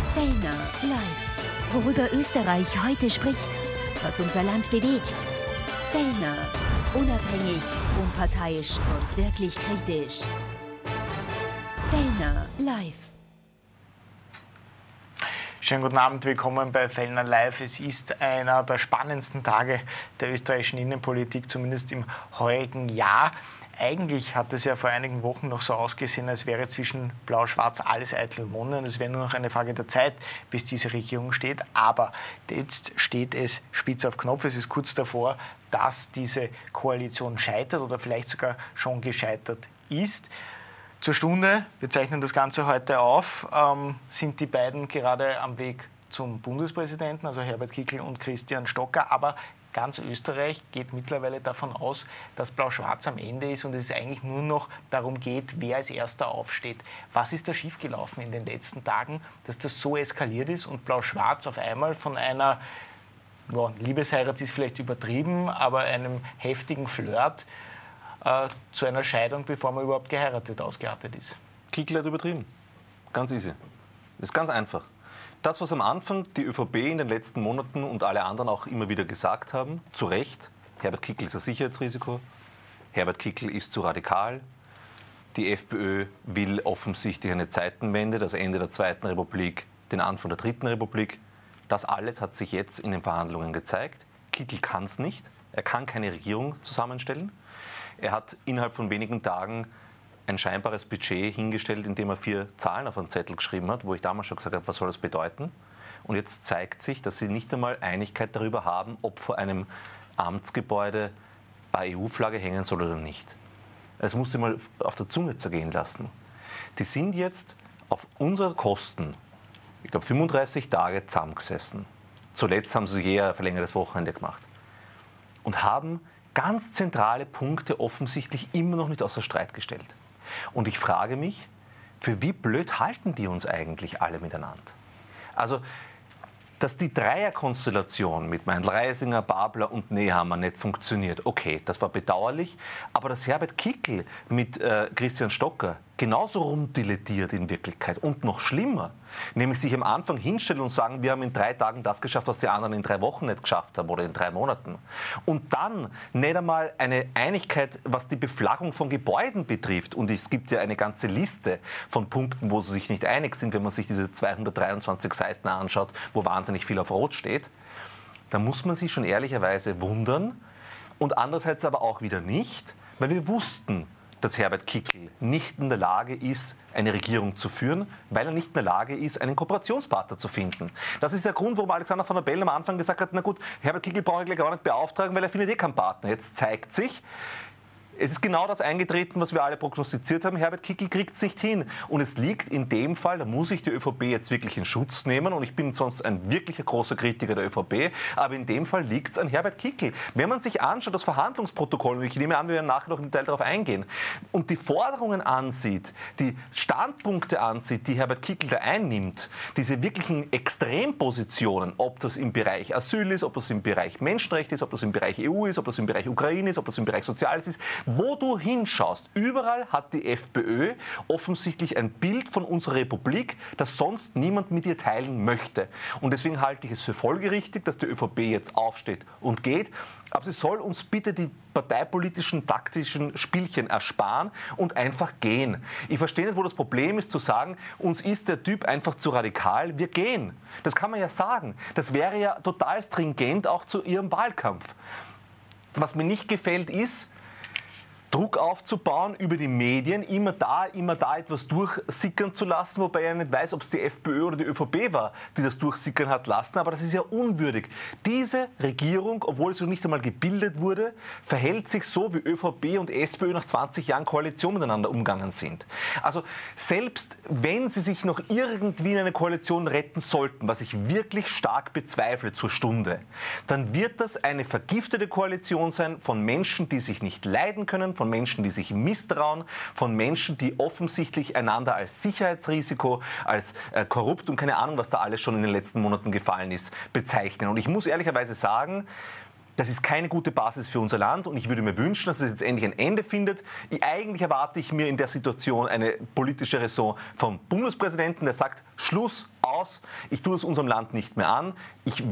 Fellner live. Worüber Österreich heute spricht, was unser Land bewegt. Fellner, unabhängig, unparteiisch und wirklich kritisch. Fellner live. Schönen guten Abend, willkommen bei Fellner Live. Es ist einer der spannendsten Tage der österreichischen Innenpolitik, zumindest im heurigen Jahr. Eigentlich hat es ja vor einigen Wochen noch so ausgesehen, als wäre zwischen Blau-Schwarz alles eitel Monde. Es wäre nur noch eine Frage der Zeit, bis diese Regierung steht. Aber jetzt steht es spitz auf Knopf. Es ist kurz davor, dass diese Koalition scheitert oder vielleicht sogar schon gescheitert ist. Zur Stunde, wir zeichnen das Ganze heute auf, sind die beiden gerade am Weg zum Bundespräsidenten, also Herbert Kickl und Christian Stocker. Aber ganz Österreich geht mittlerweile davon aus, dass Blau-Schwarz am Ende ist und es eigentlich nur noch darum geht, wer als Erster aufsteht. Was ist da schiefgelaufen in den letzten Tagen, dass das so eskaliert ist und Blau-Schwarz auf einmal von einer, Liebesheirat ist vielleicht übertrieben, aber einem heftigen Flirt zu einer Scheidung, bevor man überhaupt geheiratet, ausgeartet ist? Kickl hat übertrieben. Ganz easy. Das ist ganz einfach. Das, was am Anfang die ÖVP in den letzten Monaten und alle anderen auch immer wieder gesagt haben, zu Recht, Herbert Kickl ist ein Sicherheitsrisiko, Herbert Kickl ist zu radikal, die FPÖ will offensichtlich eine Zeitenwende, das Ende der Zweiten Republik, den Anfang der Dritten Republik. Das alles hat sich jetzt in den Verhandlungen gezeigt. Kickl kann es nicht, er kann keine Regierung zusammenstellen. Er hat innerhalb von wenigen Tagen ein scheinbares Budget hingestellt, indem er 4 Zahlen auf einen Zettel geschrieben hat, wo ich damals schon gesagt habe, was soll das bedeuten? Und jetzt zeigt sich, dass sie nicht einmal Einigkeit darüber haben, ob vor einem Amtsgebäude eine EU-Flagge hängen soll oder nicht. Das musst du mal auf der Zunge zergehen lassen. Die sind jetzt auf unsere Kosten, ich glaube 35 Tage zusammengesessen. Zuletzt haben sie eher ein verlängertes Wochenende gemacht. Und haben ganz zentrale Punkte offensichtlich immer noch nicht außer Streit gestellt. Und ich frage mich, für wie blöd halten die uns eigentlich alle miteinander? Also, dass die Dreierkonstellation mit Meindl-Reisinger, Babler und Nehammer nicht funktioniert, okay, das war bedauerlich. Aber dass Herbert Kickl mit Christian Stocker genauso rumdilettiert in Wirklichkeit und noch schlimmer, nämlich sich am Anfang hinstellen und sagen, wir haben in 3 Tagen das geschafft, was die anderen in 3 Wochen nicht geschafft haben oder in 3 Monaten. Und dann nicht einmal eine Einigkeit, was die Beflaggung von Gebäuden betrifft. Und es gibt ja eine ganze Liste von Punkten, wo sie sich nicht einig sind, wenn man sich diese 223 Seiten anschaut, wo wahnsinnig viel auf Rot steht. Da muss man sich schon ehrlicherweise wundern und andererseits aber auch wieder nicht, weil wir wussten, dass Herbert Kickl nicht in der Lage ist, eine Regierung zu führen, weil er nicht in der Lage ist, einen Kooperationspartner zu finden. Das ist der Grund, warum Alexander Van der Bellen am Anfang gesagt hat, na gut, Herbert Kickl brauche ich gleich gar nicht beauftragen, weil er findet keinen Partner. Jetzt zeigt sich, es ist genau das eingetreten, was wir alle prognostiziert haben. Herbert Kickl kriegt es nicht hin. Und es liegt in dem Fall, da muss ich die ÖVP jetzt wirklich in Schutz nehmen. Und ich bin sonst ein wirklicher großer Kritiker der ÖVP. Aber in dem Fall liegt es an Herbert Kickl. Wenn man sich anschaut, das Verhandlungsprotokoll, und ich nehme an, wir werden nachher noch im Detail darauf eingehen, und die Forderungen ansieht, die Standpunkte ansieht, die Herbert Kickl da einnimmt, diese wirklichen Extrempositionen, ob das im Bereich Asyl ist, ob das im Bereich Menschenrechte ist, ob das im Bereich EU ist, ob das im Bereich Ukraine ist, ob das im Bereich Soziales ist, wo du hinschaust, überall hat die FPÖ offensichtlich ein Bild von unserer Republik, das sonst niemand mit ihr teilen möchte. Und deswegen halte ich es für folgerichtig, dass die ÖVP jetzt aufsteht und geht. Aber sie soll uns bitte die parteipolitischen, taktischen Spielchen ersparen und einfach gehen. Ich verstehe nicht, wo das Problem ist, zu sagen, uns ist der Typ einfach zu radikal, wir gehen. Das kann man ja sagen. Das wäre ja total stringent auch zu ihrem Wahlkampf. Was mir nicht gefällt, ist, Druck aufzubauen über die Medien, immer da etwas durchsickern zu lassen, wobei er nicht weiß, ob es die FPÖ oder die ÖVP war, die das durchsickern hat lassen, aber das ist ja unwürdig. Diese Regierung, obwohl sie noch nicht einmal gebildet wurde, verhält sich so, wie ÖVP und SPÖ nach 20 Jahren Koalition miteinander umgegangen sind. Also selbst wenn sie sich noch irgendwie in eine Koalition retten sollten, was ich wirklich stark bezweifle zur Stunde, dann wird das eine vergiftete Koalition sein von Menschen, die sich nicht leiden können, von Menschen, die sich misstrauen, von Menschen, die offensichtlich einander als Sicherheitsrisiko, als korrupt und keine Ahnung, was da alles schon in den letzten Monaten gefallen ist, bezeichnen. Und ich muss ehrlicherweise sagen, Das ist keine gute Basis für unser Land und ich würde mir wünschen, dass es jetzt endlich ein Ende findet. Eigentlich erwarte ich mir in der Situation eine politische Raison vom Bundespräsidenten, der sagt, Schluss, aus, ich tue es unserem Land nicht mehr an, ich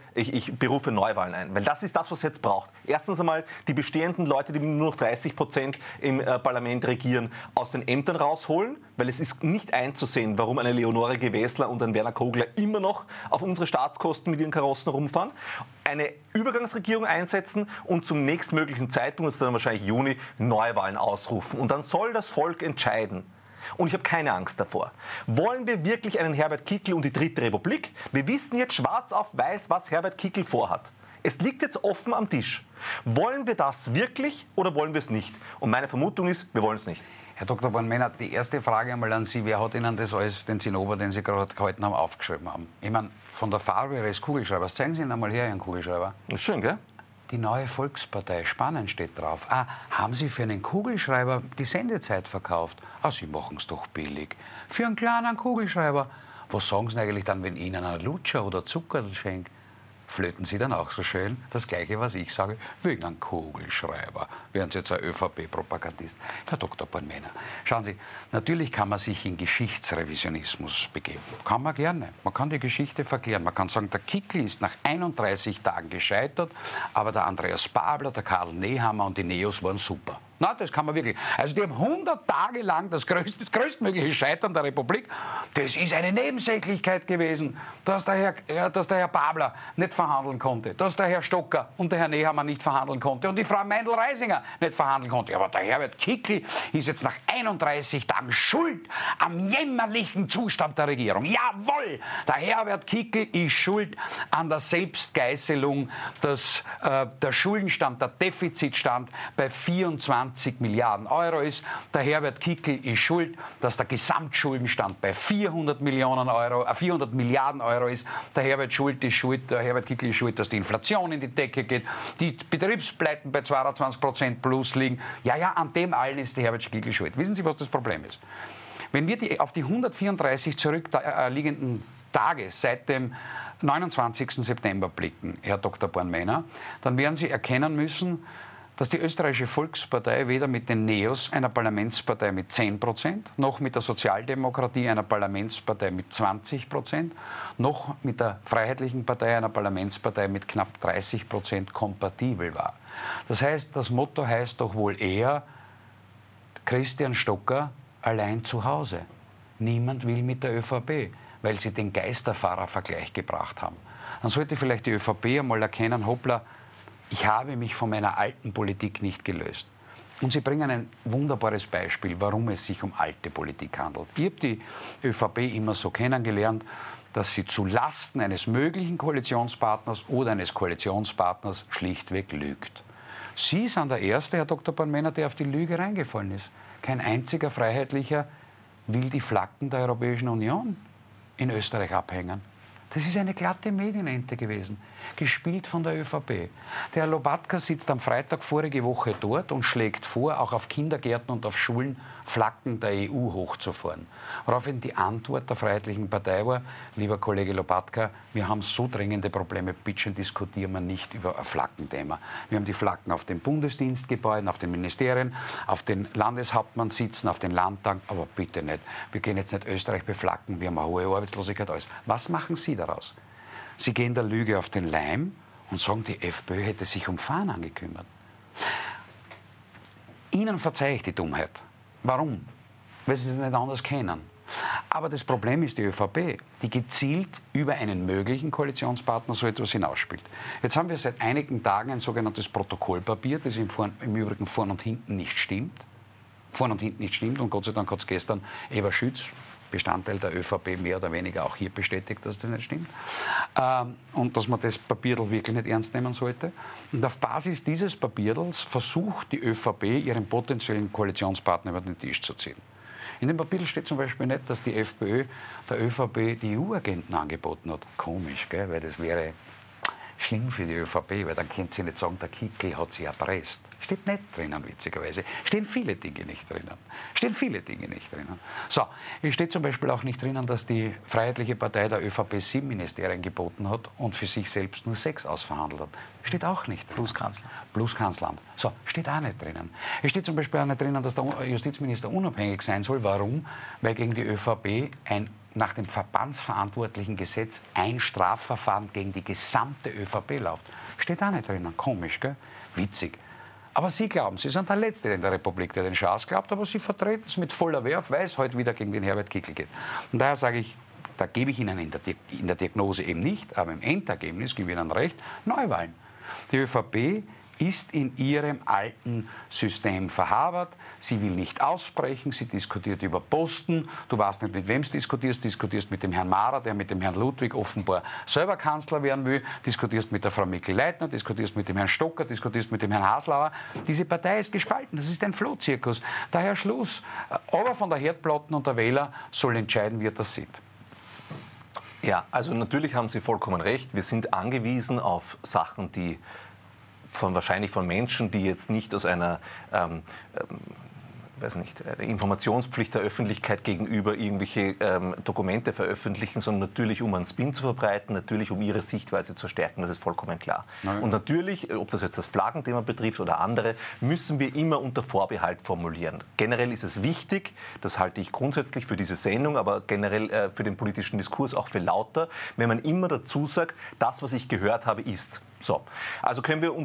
berufe Neuwahlen ein. Weil das ist das, was es jetzt braucht. Erstens einmal die bestehenden Leute, die nur noch 30% im Parlament regieren, aus den Ämtern rausholen, weil es ist nicht einzusehen, warum eine Leonore Gewessler und ein Werner Kogler immer noch auf unsere Staatskosten mit ihren Karossen rumfahren. Eine Übergangsregierung einsetzen und zum nächstmöglichen Zeitpunkt, das ist dann wahrscheinlich Juni, Neuwahlen ausrufen. Und dann soll das Volk entscheiden. Und ich habe keine Angst davor. Wollen wir wirklich einen Herbert Kickl und die Dritte Republik? Wir wissen jetzt schwarz auf weiß, was Herbert Kickl vorhat. Es liegt jetzt offen am Tisch. Wollen wir das wirklich oder wollen wir es nicht? Und meine Vermutung ist, wir wollen es nicht. Herr Dr. Born-Meinert, die erste Frage einmal an Sie. Wer hat Ihnen das alles, den Zinnober, den Sie gerade gehalten haben, aufgeschrieben haben? Ich meine, von der Farbe Ihres Kugelschreibers. Zeigen Sie Ihnen einmal her, Ihren Kugelschreiber. Schön, gell? Die neue Volkspartei, spannend steht drauf. Ah, haben Sie für einen Kugelschreiber die Sendezeit verkauft? Ah, Sie machen es doch billig. Für einen kleinen Kugelschreiber. Was sagen Sie eigentlich dann, wenn Ihnen ein Lutscher oder Zuckerl schenkt? Flöten Sie dann auch so schön? Das Gleiche, was ich sage, wegen einem Kugelschreiber. Wären Sie jetzt ein ÖVP-Propagandist? Herr Dr. Born-Meinert, schauen Sie, natürlich kann man sich in Geschichtsrevisionismus begeben. Kann man gerne. Man kann die Geschichte verklären. Man kann sagen, der Kickl ist nach 31 Tagen gescheitert, aber der Andreas Babler, der Karl Nehammer und die Neos waren super. Na, das kann man wirklich. Also die haben 100 Tage lang das größtmögliche Scheitern der Republik. Das ist eine Nebensächlichkeit gewesen, dass der Herr Babler nicht verhandeln konnte, dass der Herr Stocker und der Herr Nehammer nicht verhandeln konnte und die Frau Meindl-Reisinger nicht verhandeln konnte. Aber der Herbert Kickl ist jetzt nach 31 Tagen schuld am jämmerlichen Zustand der Regierung. Jawohl, der Herbert Kickl ist schuld an der Selbstgeißelung, dass der Schuldenstand, der Defizitstand bei 24 Milliarden Euro ist. Der Herbert Kickl ist schuld, dass der Gesamtschuldenstand bei 400 Milliarden Euro ist. Der Herbert Kickl ist schuld, dass die Inflation in die Decke geht, die Betriebspleiten bei 22% plus liegen. Ja, an dem allen ist der Herbert Kickl schuld. Wissen Sie, was das Problem ist? Wenn wir auf die 134 zurückliegenden Tage seit dem 29. September blicken, Herr Dr. Born-Meinert, dann werden Sie erkennen müssen, dass die österreichische Volkspartei weder mit den Neos, einer Parlamentspartei mit 10%, noch mit der Sozialdemokratie, einer Parlamentspartei mit 20%, noch mit der Freiheitlichen Partei, einer Parlamentspartei mit knapp 30% kompatibel war. Das heißt, das Motto heißt doch wohl eher, Christian Stocker allein zu Hause. Niemand will mit der ÖVP, weil sie den Geisterfahrer-Vergleich gebracht haben. Dann sollte vielleicht die ÖVP einmal erkennen, hoppla, ich habe mich von meiner alten Politik nicht gelöst. Und Sie bringen ein wunderbares Beispiel, warum es sich um alte Politik handelt. Ich habe die ÖVP immer so kennengelernt, dass sie zu Lasten eines möglichen Koalitionspartners oder eines Koalitionspartners schlichtweg lügt. Sie sind der Erste, Herr Dr. Born-Meinert, der auf die Lüge reingefallen ist. Kein einziger Freiheitlicher will die Flaggen der Europäischen Union in Österreich abhängen. Das ist eine glatte Medienente gewesen, gespielt von der ÖVP. Der Herr Lobatka sitzt am Freitag vorige Woche dort und schlägt vor, auch auf Kindergärten und auf Schulen Flaggen der EU hochzufahren. Woraufhin die Antwort der Freiheitlichen Partei war, lieber Kollege Lobatka, wir haben so dringende Probleme, bitte diskutieren wir nicht über ein Flaggenthema. Wir haben die Flaggen auf den Bundesdienstgebäuden, auf den Ministerien, auf den Landeshauptmannsitzen, auf den Landtagen, aber bitte nicht. Wir gehen jetzt nicht Österreich beflaggen, wir haben eine hohe Arbeitslosigkeit, alles. Was machen Sie daraus? Sie gehen der Lüge auf den Leim und sagen, die FPÖ hätte sich um Fahnen gekümmert. Ihnen verzeihe ich die Dummheit. Warum? Weil Sie es nicht anders kennen. Aber das Problem ist die ÖVP, die gezielt über einen möglichen Koalitionspartner so etwas hinausspielt. Jetzt haben wir seit einigen Tagen ein sogenanntes Protokollpapier, das im Übrigen vorn und hinten nicht stimmt. Vorn und hinten nicht stimmt und Gott sei Dank hat es gestern Eva Schütz, Bestandteil der ÖVP, mehr oder weniger auch hier bestätigt, dass das nicht stimmt. Und dass man das Papierl wirklich nicht ernst nehmen sollte. Und auf Basis dieses Papierls versucht die ÖVP, ihren potenziellen Koalitionspartner über den Tisch zu ziehen. In dem Papier steht zum Beispiel nicht, dass die FPÖ der ÖVP die EU-Agenten angeboten hat. Komisch, gell? Weil das wäre schlimm für die ÖVP, weil dann könnt ihr nicht sagen, der Kickl hat sie erpresst. Steht nicht drinnen, witzigerweise. Stehen viele Dinge nicht drinnen. So, es steht zum Beispiel auch nicht drinnen, dass die Freiheitliche Partei der ÖVP 7 Ministerien geboten hat und für sich selbst nur 6 ausverhandelt hat. Steht auch nicht drin. Plus Kanzleramt. So, steht auch nicht drinnen. Es steht zum Beispiel auch nicht drinnen, dass der Justizminister unabhängig sein soll. Warum? Weil gegen die ÖVP nach dem verbandsverantwortlichen Gesetz ein Strafverfahren gegen die gesamte ÖVP läuft. Steht auch nicht drinnen. Komisch, gell? Witzig. Aber Sie glauben, Sie sind der Letzte in der Republik, der den Schaß glaubt, aber Sie vertreten es mit voller Werf, weil es heute wieder gegen den Herbert Kickl geht. Und daher sage ich, da gebe ich Ihnen in der Diagnose eben nicht, aber im Endergebnis gebe ich Ihnen recht, Neuwahlen. Die ÖVP ist in ihrem alten System verhabert. Sie will nicht aussprechen, sie diskutiert über Posten. Du weißt nicht, mit wem du diskutierst mit dem Herrn Mara, der mit dem Herrn Ludwig offenbar selber Kanzler werden will, diskutierst mit der Frau Mikl-Leitner, diskutierst mit dem Herrn Stocker, diskutierst mit dem Herrn Haslauer. Diese Partei ist gespalten, das ist ein Flohzirkus. Daher Schluss. Aber von der Herdplatte und der Wähler soll entscheiden, wie er das sieht. Ja, also natürlich haben Sie vollkommen recht. Wir sind angewiesen auf Sachen, die wahrscheinlich von Menschen, die jetzt nicht aus einer Informationspflicht der Öffentlichkeit gegenüber irgendwelche Dokumente veröffentlichen, sondern natürlich, um einen Spin zu verbreiten, natürlich, um ihre Sichtweise zu stärken, das ist vollkommen klar. Nein. Und natürlich, ob das jetzt das Flaggenthema betrifft oder andere, müssen wir immer unter Vorbehalt formulieren. Generell ist es wichtig, das halte ich grundsätzlich für diese Sendung, aber generell für den politischen Diskurs auch für lauter, wenn man immer dazu sagt, das, was ich gehört habe, ist. So, also können wir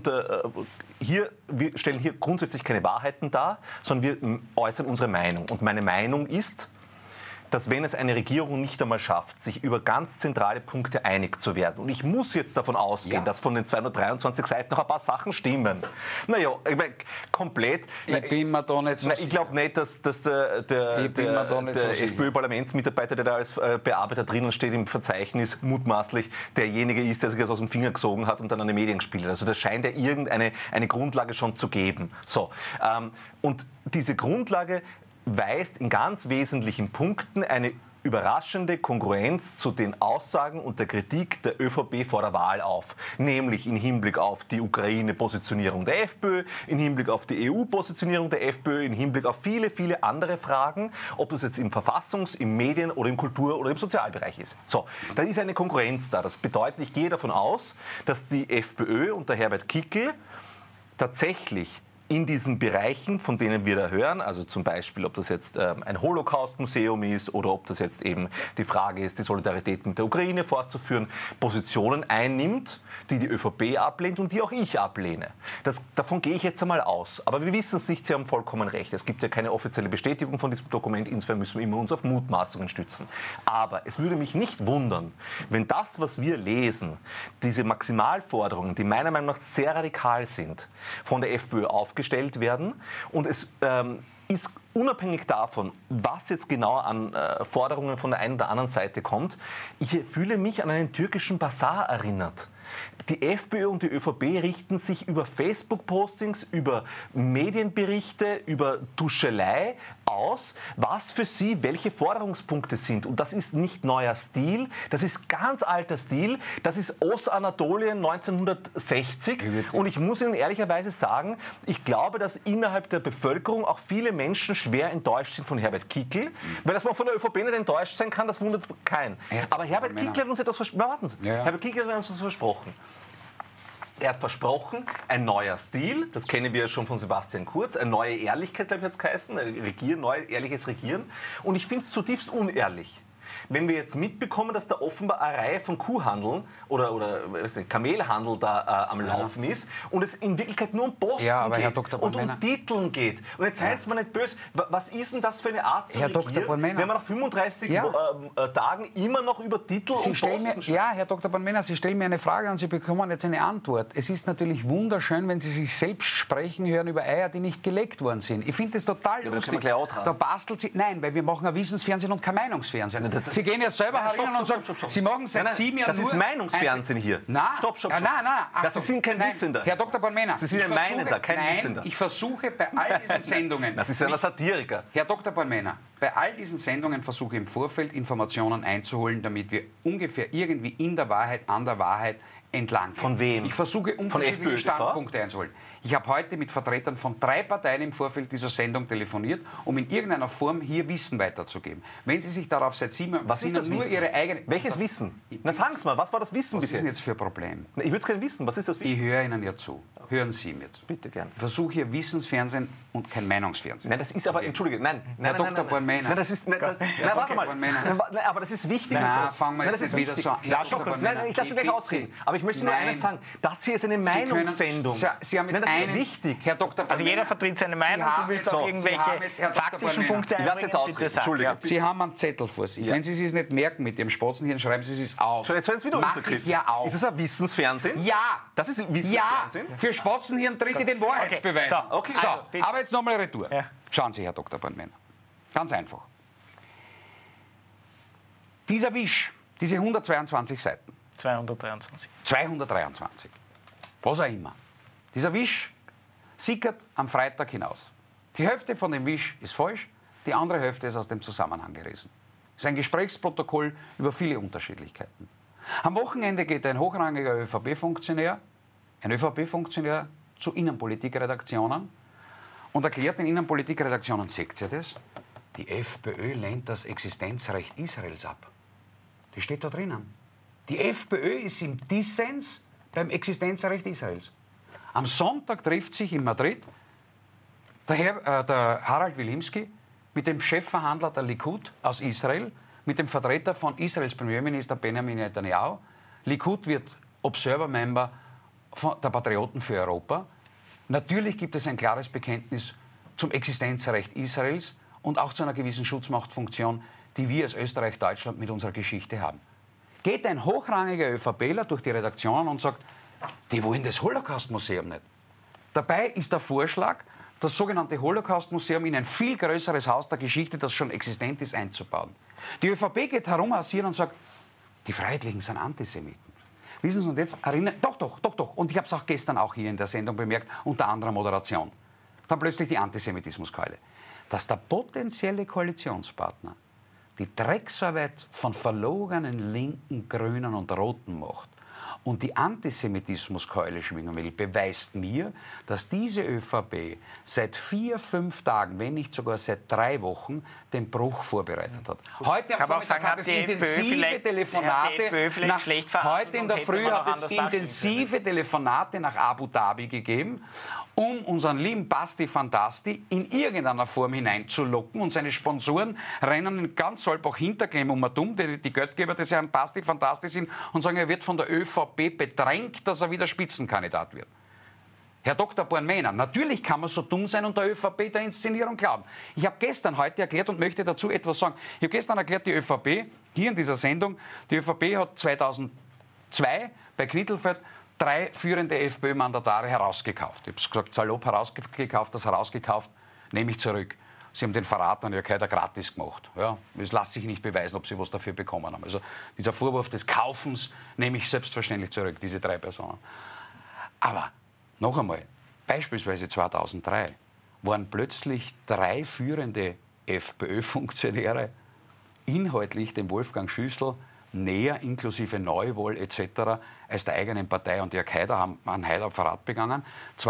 wir stellen hier grundsätzlich keine Wahrheiten dar, sondern wir äußern unsere Meinung. Und meine Meinung ist, dass wenn es eine Regierung nicht einmal schafft, sich über ganz zentrale Punkte einig zu werden, und ich muss jetzt davon ausgehen, dass von den 223 Seiten noch ein paar Sachen stimmen. Naja, ich meine, komplett. Ich bin mir da nicht so sicher. Ich glaube nicht, dass der FPÖ-Parlamentsmitarbeiter, der da als Bearbeiter drinnen steht im Verzeichnis, mutmaßlich derjenige ist, der sich das aus dem Finger gesogen hat und dann an die Medien gespielt hat. Also da scheint ja irgendeine Grundlage schon zu geben. So, und diese Grundlage weist in ganz wesentlichen Punkten eine überraschende Kongruenz zu den Aussagen und der Kritik der ÖVP vor der Wahl auf. Nämlich im Hinblick auf die Ukraine-Positionierung der FPÖ, im Hinblick auf die EU-Positionierung der FPÖ, im Hinblick auf viele, viele andere Fragen, ob das jetzt im Verfassungs-, im Medien- oder im Kultur- oder im Sozialbereich ist. So, da ist eine Konkurrenz da. Das bedeutet, ich gehe davon aus, dass die FPÖ unter Herbert Kickl tatsächlich in diesen Bereichen, von denen wir da hören, also zum Beispiel, ob das jetzt ein Holocaust-Museum ist oder ob das jetzt eben die Frage ist, die Solidarität mit der Ukraine fortzuführen, Positionen einnimmt, die die ÖVP ablehnt und die auch ich ablehne. Davon gehe ich jetzt einmal aus. Aber wir wissen es nicht, Sie haben vollkommen recht. Es gibt ja keine offizielle Bestätigung von diesem Dokument, insofern müssen wir immer uns auf Mutmaßungen stützen. Aber es würde mich nicht wundern, wenn das, was wir lesen, diese Maximalforderungen, die meiner Meinung nach sehr radikal sind, von der FPÖ aufgestellt werden und es ist unabhängig davon, was jetzt genau an Forderungen von der einen oder anderen Seite kommt, ich fühle mich an einen türkischen Basar erinnert. Die FPÖ und die ÖVP richten sich über Facebook-Postings, über Medienberichte, über Tuschelei aus, was für sie welche Forderungspunkte sind. Und das ist nicht neuer Stil, das ist ganz alter Stil, das ist Ostanatolien 1960. Und ich muss Ihnen ehrlicherweise sagen, ich glaube, dass innerhalb der Bevölkerung auch viele Menschen schwer enttäuscht sind von Herbert Kickl. Weil dass man von der ÖVP nicht enttäuscht sein kann, das wundert keinen. Aber Herbert Kickl hat uns etwas versprochen. Warten Sie. Ja. Herbert Kickl hat uns das versprochen. Er hat versprochen, ein neuer Stil, das kennen wir schon von Sebastian Kurz, eine neue Ehrlichkeit, glaube ich, hat es geheißen, neu ehrliches Regieren. Und ich finde es zutiefst unehrlich. Wenn wir jetzt mitbekommen, dass da offenbar eine Reihe von Kuhhandeln oder Kamelhandel da am Laufen ist und es in Wirklichkeit nur um Posten geht und um Titeln geht. Und jetzt seid mir nicht böse, was ist denn das für eine Art zu regieren, wenn man nach 35 Tagen immer noch über Titel und Posten spricht? Ja, Herr Dr. Bornmänner, Sie stellen mir eine Frage und Sie bekommen jetzt eine Antwort. Es ist natürlich wunderschön, wenn Sie sich selbst sprechen hören über Eier, die nicht gelegt worden sind. Ich finde das total lustig. Da bastelt Sie... Nein, weil wir machen ein Wissensfernsehen und kein Meinungsfernsehen. Sie gehen ja selber herinnen und sagen, Sie machen seit 7 Jahren das ist Meinungsfernsehen hier. Nein. Stopp. Nein. Sie sind kein Wissender. Herr Dr. Bornmänner. Sie sind ein Meinender, kein Wissender. Ich versuche bei all diesen Sendungen... Das ist ein Satiriker. Herr Dr. Bornmänner, bei all diesen Sendungen versuche ich im Vorfeld Informationen einzuholen, damit wir ungefähr irgendwie in der Wahrheit, an der Wahrheit entlang. Von wem? Ich versuche unterschiedliche FPÖ, Standpunkte einzuholen. Ich habe heute mit Vertretern von 3 Parteien im Vorfeld dieser Sendung telefoniert, um in irgendeiner Form hier Wissen weiterzugeben. Wenn Sie sich darauf seit 7 Jahren... Was ist das nur Wissen? Ihre eigene... Welches Wissen? Na, sagen Sie mal, was war das Wissen bis Was ist denn jetzt? jetzt für ein Problem? Na, ich würde es gerne wissen. Was ist das Wissen? Ich höre Ihnen ja zu. Hören Sie mir zu. Bitte gern. Ich versuche hier Wissensfernsehen und kein Meinungsfernsehen. Nein, das ist aber, entschuldige, nein. Herr Dr. Bornmänner. Nein, das ist, nein, das, nein, warte mal. Nein, aber das ist wichtig. Nein, fangen wir Nein, jetzt das ist wieder wichtig. so an. Ja, schon kurz. Nein, ich lasse Sie gleich ausreden. Aber ich möchte nur eines sagen. Das hier ist eine Meinungssendung. Sie haben jetzt nein, das ist wichtig. Herr Dr. Also jeder vertritt seine Meinung, du willst auch irgendwelche faktischen Punkte Ich lasse einbringen. jetzt ausreden. Entschuldige. Sie haben einen Zettel vor sich. Wenn Sie es nicht merken mit Ihrem Spatzenhirn, schreiben Sie es auf. Schon, jetzt werden Sie wieder Mach untergriffen. ich ja auch. Ist es ein Wissensfernsehen? Ja. Das ist Ja, Wissensfernsehen? für Spatzenhirn tritt ich den Wahrheitsbeweis. Okay, so, okay. So, also, bitte. aber jetzt nochmal Retour. Ja. Schauen Sie, Herr Dr. Bornmänner. Ganz einfach. Dieser Wisch, diese 122 Seiten, 223. 223, was auch immer. Dieser Wisch sickert am Freitag hinaus. Die Hälfte von dem Wisch ist falsch, die andere Hälfte ist aus dem Zusammenhang gerissen. Es ist ein Gesprächsprotokoll über viele Unterschiedlichkeiten. Am Wochenende geht ein hochrangiger ÖVP-Funktionär, zu Innenpolitikredaktionen und erklärt den Innenpolitikredaktionen, seht ihr das? Die FPÖ lehnt das Existenzrecht Israels ab. Das steht da drinnen. Die FPÖ ist im Dissens beim Existenzrecht Israels. Am Sonntag trifft sich in Madrid der Harald Wilimski mit dem Chefverhandler der Likud aus Israel, mit dem Vertreter von Israels Premierminister Benjamin Netanyahu. Likud wird Observer-Member der Patrioten für Europa. Natürlich gibt es ein klares Bekenntnis zum Existenzrecht Israels und auch zu einer gewissen Schutzmachtfunktion, die wir als Österreich-Deutschland mit unserer Geschichte haben. Geht ein hochrangiger ÖVPler durch die Redaktionen und sagt, die wollen das Holocaust-Museum nicht. Dabei ist der Vorschlag, das sogenannte Holocaust-Museum in ein viel größeres Haus der Geschichte, das schon existent ist, einzubauen. Die ÖVP geht herumhausieren und sagt, die Freiheitlichen sind Antisemiten. Wissen Sie, und jetzt erinnern, doch. Und ich habe es auch gestern auch hier in der Sendung bemerkt, unter anderer Moderation. Dann plötzlich die Antisemitismuskeule. Dass der potenzielle Koalitionspartner die Drecksarbeit von verlogenen Linken, Grünen und Roten macht und die Antisemitismuskeule schwingen will, beweist mir, dass diese ÖVP seit 4, 5 Tagen, wenn nicht sogar seit 3 Wochen, den Bruch vorbereitet hat. Heute am Vormittag hat es intensive Telefonate heute in der Früh hat es intensive Telefonate nach Abu Dhabi gegeben, um unseren lieben Basti Fantasti in irgendeiner Form hineinzulocken, und seine Sponsoren rennen in ganz Solbach Hinterklemm um, die Geldgeber des Herrn Basti Fantasti sind, und sagen, er wird von der ÖVP bedrängt, dass er wieder Spitzenkandidat wird. Herr Dr. Bornmänner, natürlich kann man so dumm sein und der ÖVP der Inszenierung glauben. Ich habe heute erklärt und möchte dazu etwas sagen. Ich habe gestern erklärt, die ÖVP, hier in dieser Sendung, die ÖVP hat 2002 bei Knittelfeld 3 führende FPÖ-Mandatare herausgekauft. Ich habe es gesagt, salopp herausgekauft, nehme ich zurück. Sie haben den Verrat an Jörg Haider gratis gemacht. Ja, es lässt sich nicht beweisen, ob sie was dafür bekommen haben. Also dieser Vorwurf des Kaufens nehme ich selbstverständlich zurück, diese 3 Personen. Aber noch einmal, beispielsweise 2003 waren plötzlich 3 führende FPÖ-Funktionäre inhaltlich dem Wolfgang Schüssel näher, inklusive Neuwohl etc., als der eigenen Partei, und Jörg Haider haben einen Haider-Verrat begangen.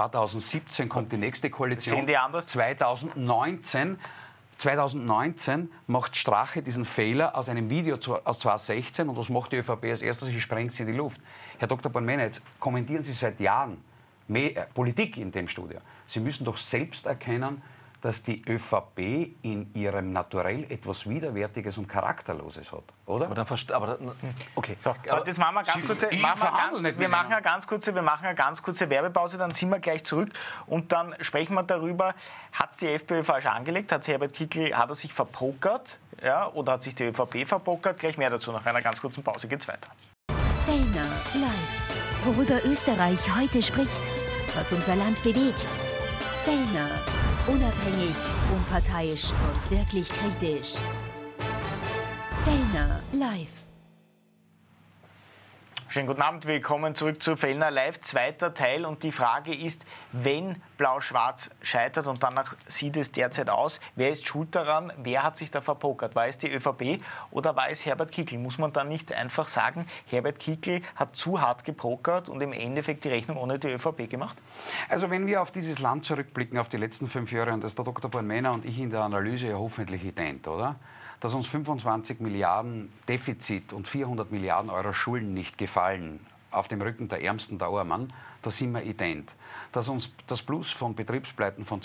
2017 kommt die nächste Koalition. Sehen die anders? 2019 macht Strache diesen Fehler aus einem Video aus 2016, und was macht die ÖVP als erstes? Sie sprengt sie in die Luft. Herr Dr. Bornmänner, jetzt kommentieren Sie seit Jahren Politik in dem Studio. Sie müssen doch selbst erkennen, dass die ÖVP in ihrem Naturell etwas Widerwärtiges und Charakterloses hat, oder? Okay. So, jetzt machen wir eine ganz kurze Werbepause, dann sind wir gleich zurück und dann sprechen wir darüber, hat es die FPÖ falsch angelegt, hat er sich verpokert, ja, oder hat sich die ÖVP verpokert? Gleich mehr dazu nach einer ganz kurzen Pause. Geht's weiter. Fellner live. Worüber Österreich heute spricht, was unser Land bewegt. Fellner. Unabhängig, unparteiisch und wirklich kritisch. Fellner live. Schönen guten Abend, willkommen zurück zu Fellner Live, zweiter Teil. Und die Frage ist, wenn Blau-Schwarz scheitert und danach sieht es derzeit aus, wer ist schuld daran, wer hat sich da verpokert? War es die ÖVP oder war es Herbert Kickl? Muss man dann nicht einfach sagen, Herbert Kickl hat zu hart gepokert und im Endeffekt die Rechnung ohne die ÖVP gemacht? Also wenn wir auf dieses Land zurückblicken, auf die letzten 5 Jahre, und das der Dr. Bornmänner und ich in der Analyse ja hoffentlich ident, oder? Dass uns 25 Milliarden Defizit und 400 Milliarden Euro Schulden nicht gefallen, auf dem Rücken der Ärmsten der Armen, da sind wir ident. Dass uns das Plus von Betriebspleiten von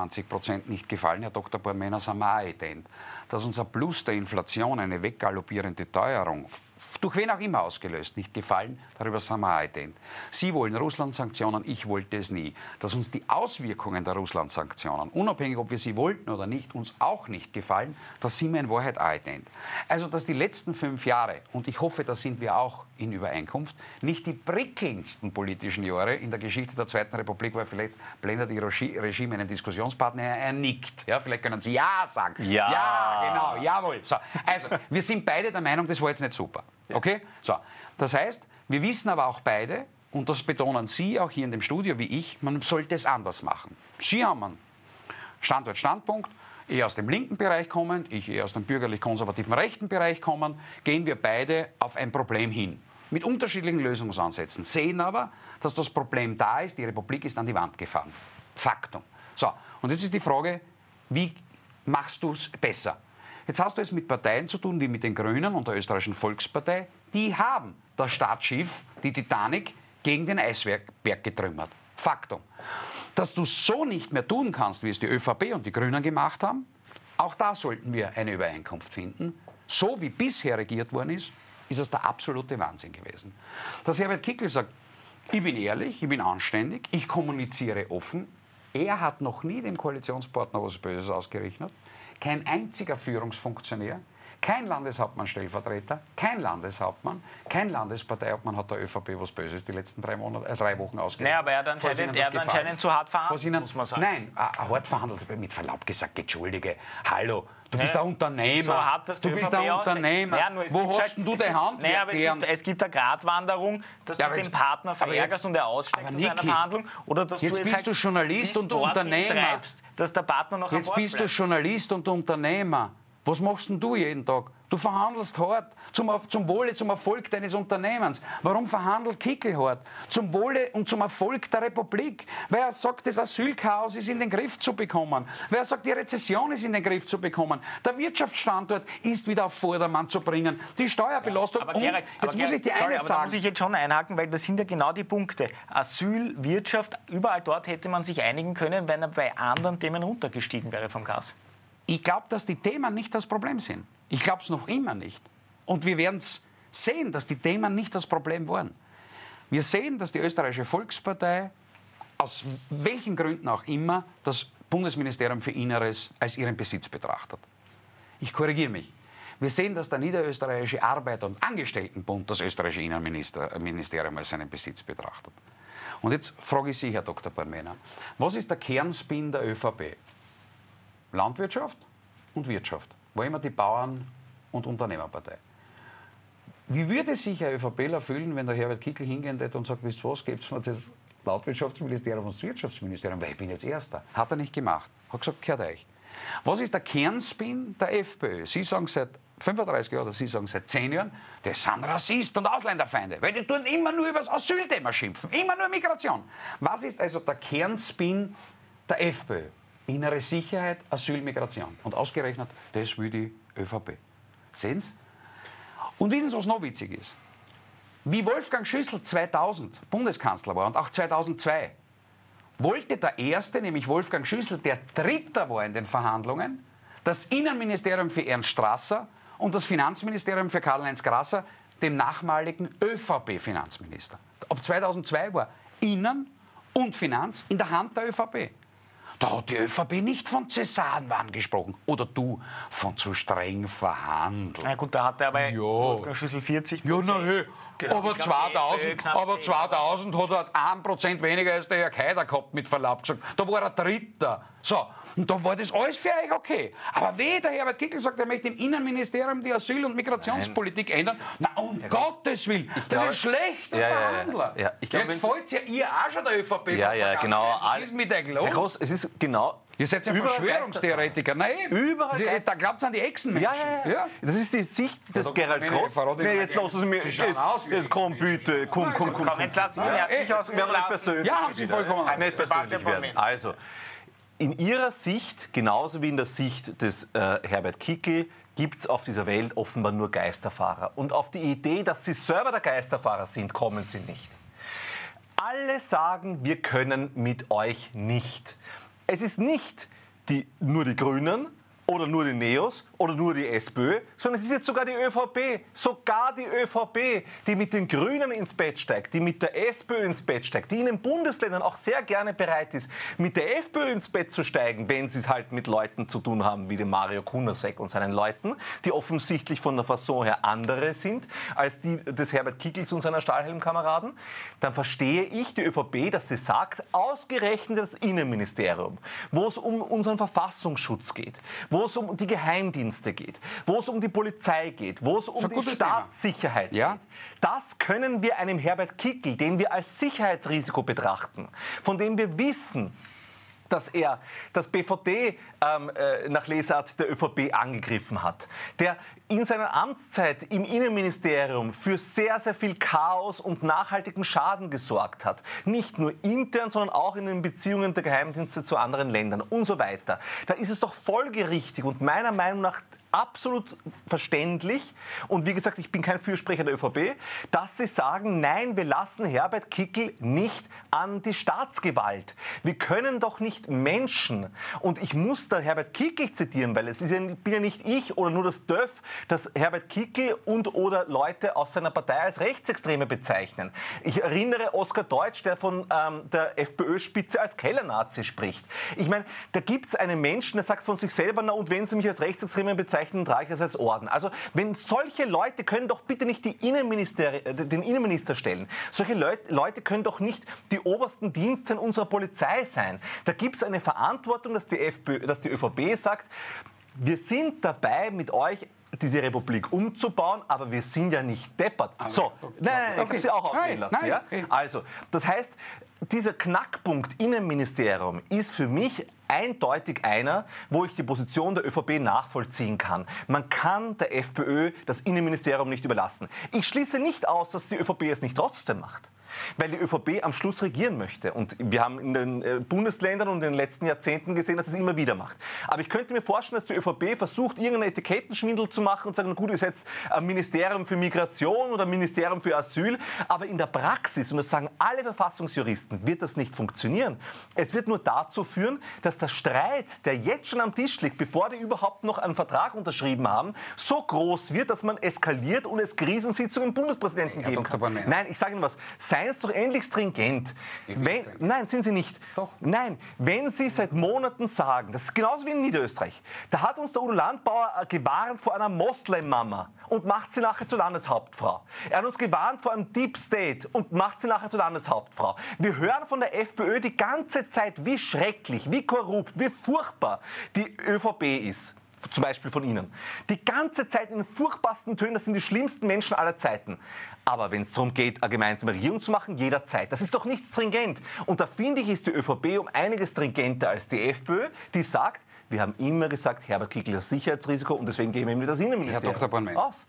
22% nicht gefallen, Herr Dr. Bornmänner, sind wir auch ident. Dass unser Plus der Inflation, eine weggaloppierende Teuerung, durch wen auch immer ausgelöst, nicht gefallen, darüber sind wir auch ident. Sie wollen Russland-Sanktionen, ich wollte es nie. Dass uns die Auswirkungen der Russland-Sanktionen, unabhängig ob wir sie wollten oder nicht, uns auch nicht gefallen, da sind wir in Wahrheit auch ident. Also, dass die letzten 5 Jahre, und ich hoffe, da sind wir auch in Übereinkunft, nicht die prickelndsten politischen Jahre in der Geschichte der Zweiten Republik, weil vielleicht blendet Ihr Regime einen Diskussionspartner, er nickt. Ja, vielleicht können Sie Ja sagen. Ja, genau, jawohl. So, also, wir sind beide der Meinung, das war jetzt nicht super. Okay? So, das heißt, wir wissen aber auch beide, und das betonen Sie auch hier in dem Studio wie ich, man sollte es anders machen. Sie haben einen Standpunkt, eher aus dem linken Bereich kommend, ich eher aus dem bürgerlich-konservativen rechten Bereich kommend, gehen wir beide auf ein Problem hin. Mit unterschiedlichen Lösungsansätzen. Sehen aber, dass das Problem da ist, die Republik ist an die Wand gefahren. Faktum. So, und jetzt ist die Frage, wie machst du es besser? Jetzt hast du es mit Parteien zu tun, wie mit den Grünen und der Österreichischen Volkspartei. Die haben das Staatsschiff, die Titanic, gegen den Eisberg getrümmert. Faktum. Dass du so nicht mehr tun kannst, wie es die ÖVP und die Grünen gemacht haben, auch da sollten wir eine Übereinkunft finden. So wie bisher regiert worden ist es der absolute Wahnsinn gewesen. Dass Herbert Kickl sagt, ich bin ehrlich, ich bin anständig, ich kommuniziere offen. Er hat noch nie dem Koalitionspartner was Böses ausgerichtet. Kein einziger Führungsfunktionär, kein Landeshauptmann-Stellvertreter, kein Landeshauptmann, kein Landesparteiobmann hat der ÖVP was Böses die letzten 3 Wochen ausgerichtet. Naja, aber er hat anscheinend zu hart verhandelt, muss man sagen. Nein, hart verhandelt, mit Verlaub gesagt, entschuldige, hallo, du bist ein Unternehmer. So hart, dass du bist ein Unternehmer. Wo hast denn du deine Hand? Naja, aber es gibt eine Gratwanderung, dass du den Partner verärgerst und er aussteigt aus einer Verhandlung. Oder dass jetzt bist du Journalist und Unternehmer. Dass der Partner noch jetzt bist du Journalist und Unternehmer. Was machst denn du jeden Tag? Du verhandelst hart zum Wohle, zum Erfolg deines Unternehmens. Warum verhandelt Kickl hart? Zum Wohle und zum Erfolg der Republik. Wer sagt, das Asylchaos ist in den Griff zu bekommen? Wer sagt, die Rezession ist in den Griff zu bekommen? Der Wirtschaftsstandort ist wieder auf Vordermann zu bringen. Die Steuerbelastung. Ja, muss ich dir eines sagen. Da muss ich jetzt schon einhaken, weil das sind ja genau die Punkte. Asyl, Wirtschaft, überall dort hätte man sich einigen können, wenn er bei anderen Themen runtergestiegen wäre vom Gas. Ich glaube, dass die Themen nicht das Problem sind. Ich glaube es noch immer nicht. Und wir werden es sehen, dass die Themen nicht das Problem waren. Wir sehen, dass die Österreichische Volkspartei, aus welchen Gründen auch immer, das Bundesministerium für Inneres als ihren Besitz betrachtet. Ich korrigiere mich. Wir sehen, dass der Niederösterreichische Arbeiter- und Angestelltenbund das österreichische Innenministerium als seinen Besitz betrachtet. Und jetzt frage ich Sie, Herr Dr. Bornmänner, was ist der Kernspin der ÖVP? Landwirtschaft und Wirtschaft. War immer die Bauern- und Unternehmerpartei. Wie würde sich ein ÖVPler fühlen, wenn der Herbert Kickl hingehen würde und sagt, wisst ihr was, gebt mir das Landwirtschaftsministerium und das Wirtschaftsministerium, weil ich bin jetzt Erster. Hat er nicht gemacht. Hat gesagt, gehört euch. Was ist der Kernspin der FPÖ? Sie sagen seit 35 Jahren oder Sie sagen seit 10 Jahren, das sind Rassisten und Ausländerfeinde, weil die tun immer nur über das Asylthema schimpfen, immer nur Migration. Was ist also der Kernspin der FPÖ? Innere Sicherheit, Asyl, Migration. Und ausgerechnet, das will die ÖVP. Sehen Sie? Und wissen Sie, was noch witzig ist? Wie Wolfgang Schüssel 2000 Bundeskanzler war und auch 2002, wollte der Erste, nämlich Wolfgang Schüssel, der Dritter war in den Verhandlungen, das Innenministerium für Ernst Strasser und das Finanzministerium für Karl-Heinz Grasser, dem nachmaligen ÖVP-Finanzminister. Ab 2002 war Innen und Finanz in der Hand der ÖVP. Da hat die ÖVP nicht von Cäsarenwahn gesprochen. Oder du, von zu streng verhandeln. Na gut, da hat er aber Wolfgang Schüssel 40%. Ja, na hey, Genau. Aber 2000 hat er 1% weniger als der Herr Keider gehabt, mit Verlaub gesagt. Da war er Dritter. So, und da war das alles für euch okay. Aber der Herbert Kickl sagt, er möchte im Innenministerium die Asyl- und Migrationspolitik ändern. Na, um Gottes Willen, das ist ein schlechter Verhandler. Ja. Ich glaube, jetzt fällt ja ihr auch schon der ÖVP. Ja, genau. Was ist mit euch los? Herr Groß, es ist genau... Ihr seid ja Verschwörungstheoretiker. Nein, überall da glaubt es an die Echsenmenschen. Ja. Das ist die Sicht des Gerald Groß. Nee, jetzt lassen Sie mich. Jetzt komm bitte. Komm. Jetzt lassen Sie mich aus. Wir haben nicht persönlich. Ja, haben Sie vollkommen recht. Nicht persönlich werden. Also, in Ihrer Sicht, genauso wie in der Sicht des Herbert Kickl, gibt es auf dieser Welt offenbar nur Geisterfahrer. Und auf die Idee, dass Sie selber der Geisterfahrer sind, kommen Sie nicht. Alle sagen, wir können mit euch nicht. Es ist nicht nur die Grünen oder nur die Neos oder nur die SPÖ, sondern es ist jetzt sogar die ÖVP. Sogar die ÖVP, die mit den Grünen ins Bett steigt, die mit der SPÖ ins Bett steigt, die in den Bundesländern auch sehr gerne bereit ist, mit der FPÖ ins Bett zu steigen, wenn sie es halt mit Leuten zu tun haben, wie dem Mario Kunasek und seinen Leuten, die offensichtlich von der Fasson her andere sind als die des Herbert Kickls und seiner Stahlhelmkameraden, dann verstehe ich die ÖVP, dass sie sagt, ausgerechnet das Innenministerium, wo es um unseren Verfassungsschutz geht, wo es um die Geheimdienste geht, wo es um die Polizei geht, wo es um die Staatssicherheit geht. Das können wir einem Herbert Kickl, den wir als Sicherheitsrisiko betrachten, von dem wir wissen, dass er das BVD nach Lesart der ÖVP angegriffen hat, der in seiner Amtszeit im Innenministerium für sehr, sehr viel Chaos und nachhaltigen Schaden gesorgt hat. Nicht nur intern, sondern auch in den Beziehungen der Geheimdienste zu anderen Ländern und so weiter. Da ist es doch folgerichtig und meiner Meinung nach absolut verständlich, und wie gesagt, ich bin kein Fürsprecher der ÖVP, dass sie sagen, nein, wir lassen Herbert Kickl nicht an die Staatsgewalt. Wir können doch nicht Menschen, und ich muss da Herbert Kickl zitieren, weil es ist bin ja nicht ich oder nur das DÖF, das Herbert Kickl und oder Leute aus seiner Partei als Rechtsextreme bezeichnen. Ich erinnere Oskar Deutsch, der von der FPÖ-Spitze als Kellernazi spricht. Ich meine, da gibt es einen Menschen, der sagt von sich selber, na und wenn Sie mich als Rechtsextreme bezeichnen, trage ich das als Orden. Also wenn solche Leute können doch bitte nicht den Innenminister stellen. Solche Leute können doch nicht die obersten Dienste unserer Polizei sein. Da gibt es eine Verantwortung, dass die ÖVP sagt, wir sind dabei, mit euch diese Republik umzubauen, aber wir sind ja nicht deppert. So, nein, ich habe sie auch ausreden lassen. Ja? Also, das heißt, dieser Knackpunkt Innenministerium ist für mich eindeutig einer, wo ich die Position der ÖVP nachvollziehen kann. Man kann der FPÖ das Innenministerium nicht überlassen. Ich schließe nicht aus, dass die ÖVP es nicht trotzdem macht. Weil die ÖVP am Schluss regieren möchte. Und wir haben in den Bundesländern und in den letzten Jahrzehnten gesehen, dass es immer wieder macht. Aber ich könnte mir vorstellen, dass die ÖVP versucht, irgendeinen Etikettenschwindel zu machen und sagen, na gut, ist jetzt ein Ministerium für Migration oder ein Ministerium für Asyl. Aber in der Praxis, und das sagen alle Verfassungsjuristen, wird das nicht funktionieren. Es wird nur dazu führen, dass der Streit, der jetzt schon am Tisch liegt, bevor die überhaupt noch einen Vertrag unterschrieben haben, so groß wird, dass man eskaliert und es Krisensitzungen im Bundespräsidenten geben kann. Nein, ich sage Ihnen was. Seien Sie doch endlich stringent. Nein, sind Sie nicht. Doch. Nein, wenn Sie seit Monaten sagen, das ist genauso wie in Niederösterreich, da hat uns der Udo Landbauer gewarnt vor einer Moslem-Mama und macht sie nachher zur Landeshauptfrau. Er hat uns gewarnt vor einem Deep State und macht sie nachher zur Landeshauptfrau. Wir hören von der FPÖ die ganze Zeit, wie schrecklich, wie korrupt, wie furchtbar die ÖVP ist. Zum Beispiel von Ihnen. Die ganze Zeit in den furchtbarsten Tönen, das sind die schlimmsten Menschen aller Zeiten. Aber wenn es darum geht, eine gemeinsame Regierung zu machen, jederzeit. Das ist doch nicht stringent. Und da finde ich, ist die ÖVP um einiges stringenter als die FPÖ, die sagt, wir haben immer gesagt, Herbert Kickl ist das Sicherheitsrisiko und deswegen geben wir ihm das Innenministerium. Herr Dr. Bornmann, aus.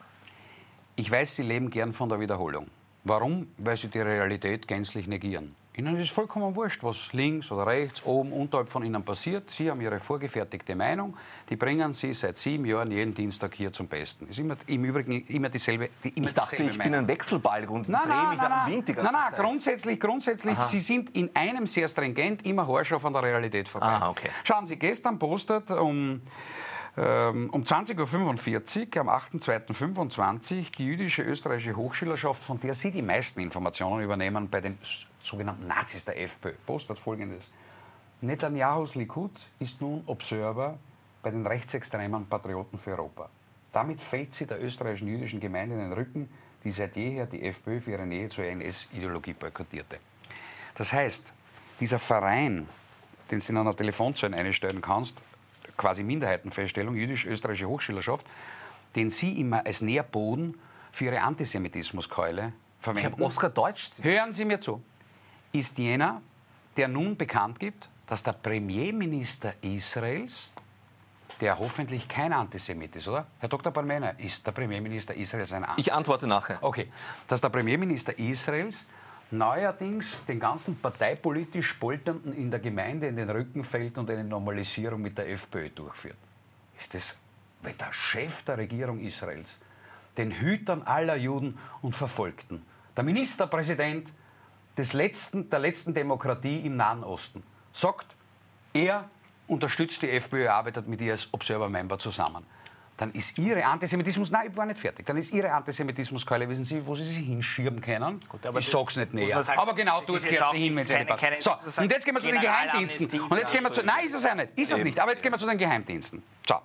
Ich weiß, Sie leben gern von der Wiederholung. Warum? Weil Sie die Realität gänzlich negieren. Ihnen ist vollkommen wurscht, was links oder rechts, oben, unterhalb von Ihnen passiert. Sie haben Ihre vorgefertigte Meinung. Die bringen Sie seit 7 Jahren jeden Dienstag hier zum Besten. Ist im Übrigen immer dieselbe Meinung. Ich dachte, ich bin ein Wechselbalg und drehe mich am Wind die ganze Zeit. Grundsätzlich, Sie sind in einem sehr stringent, immer haarscharf an der Realität vorbei. Okay. Schauen Sie, gestern postet um 20.45 Uhr, am 8.2.25, die jüdische österreichische Hochschülerschaft, von der Sie die meisten Informationen übernehmen, bei den sogenannten Nazis der FPÖ, postet Folgendes. Netanyahus Likud ist nun Observer bei den rechtsextremen Patrioten für Europa. Damit fällt sie der österreichischen jüdischen Gemeinde in den Rücken, die seit jeher die FPÖ für ihre Nähe zur NS-Ideologie boykottierte. Das heißt, dieser Verein, den du in einer Telefonzelle einstellen kannst, quasi Minderheitenfeststellung, jüdisch-österreichische Hochschülerschaft, den Sie immer als Nährboden für Ihre Antisemitismuskeule verwenden. Ich habe Oskar Deutsch. Hören Sie mir zu. Ist jener, der nun bekannt gibt, dass der Premierminister Israels, der hoffentlich kein Antisemit ist, oder? Herr Dr. Barmena, ist der Premierminister Israels ein Antisemit? Ich antworte nachher. Okay. Dass der Premierminister Israels neuerdings den ganzen parteipolitisch Spolternden in der Gemeinde in den Rücken fällt und eine Normalisierung mit der FPÖ durchführt. Ist das, wenn der Chef der Regierung Israels den Hütern aller Juden und Verfolgten, der Ministerpräsident der letzten Demokratie im Nahen Osten, sagt, er unterstützt die FPÖ, arbeitet mit ihr als Observer-Member zusammen, dann ist Ihre Antisemitismus, nein, ich war nicht fertig, dann ist Ihre Antisemitismuskeule, wissen Sie, wo Sie sich hinschirmen können? Gut, ich sag's nicht näher. Sagen, aber genau dort gehört sie hin, wenn sie nicht passt. So, und jetzt gehen wir zu den Geheimdiensten. Und jetzt gehen wir zu, nein, ist es ja nicht, ist es nicht, aber jetzt gehen wir zu den Geheimdiensten. So.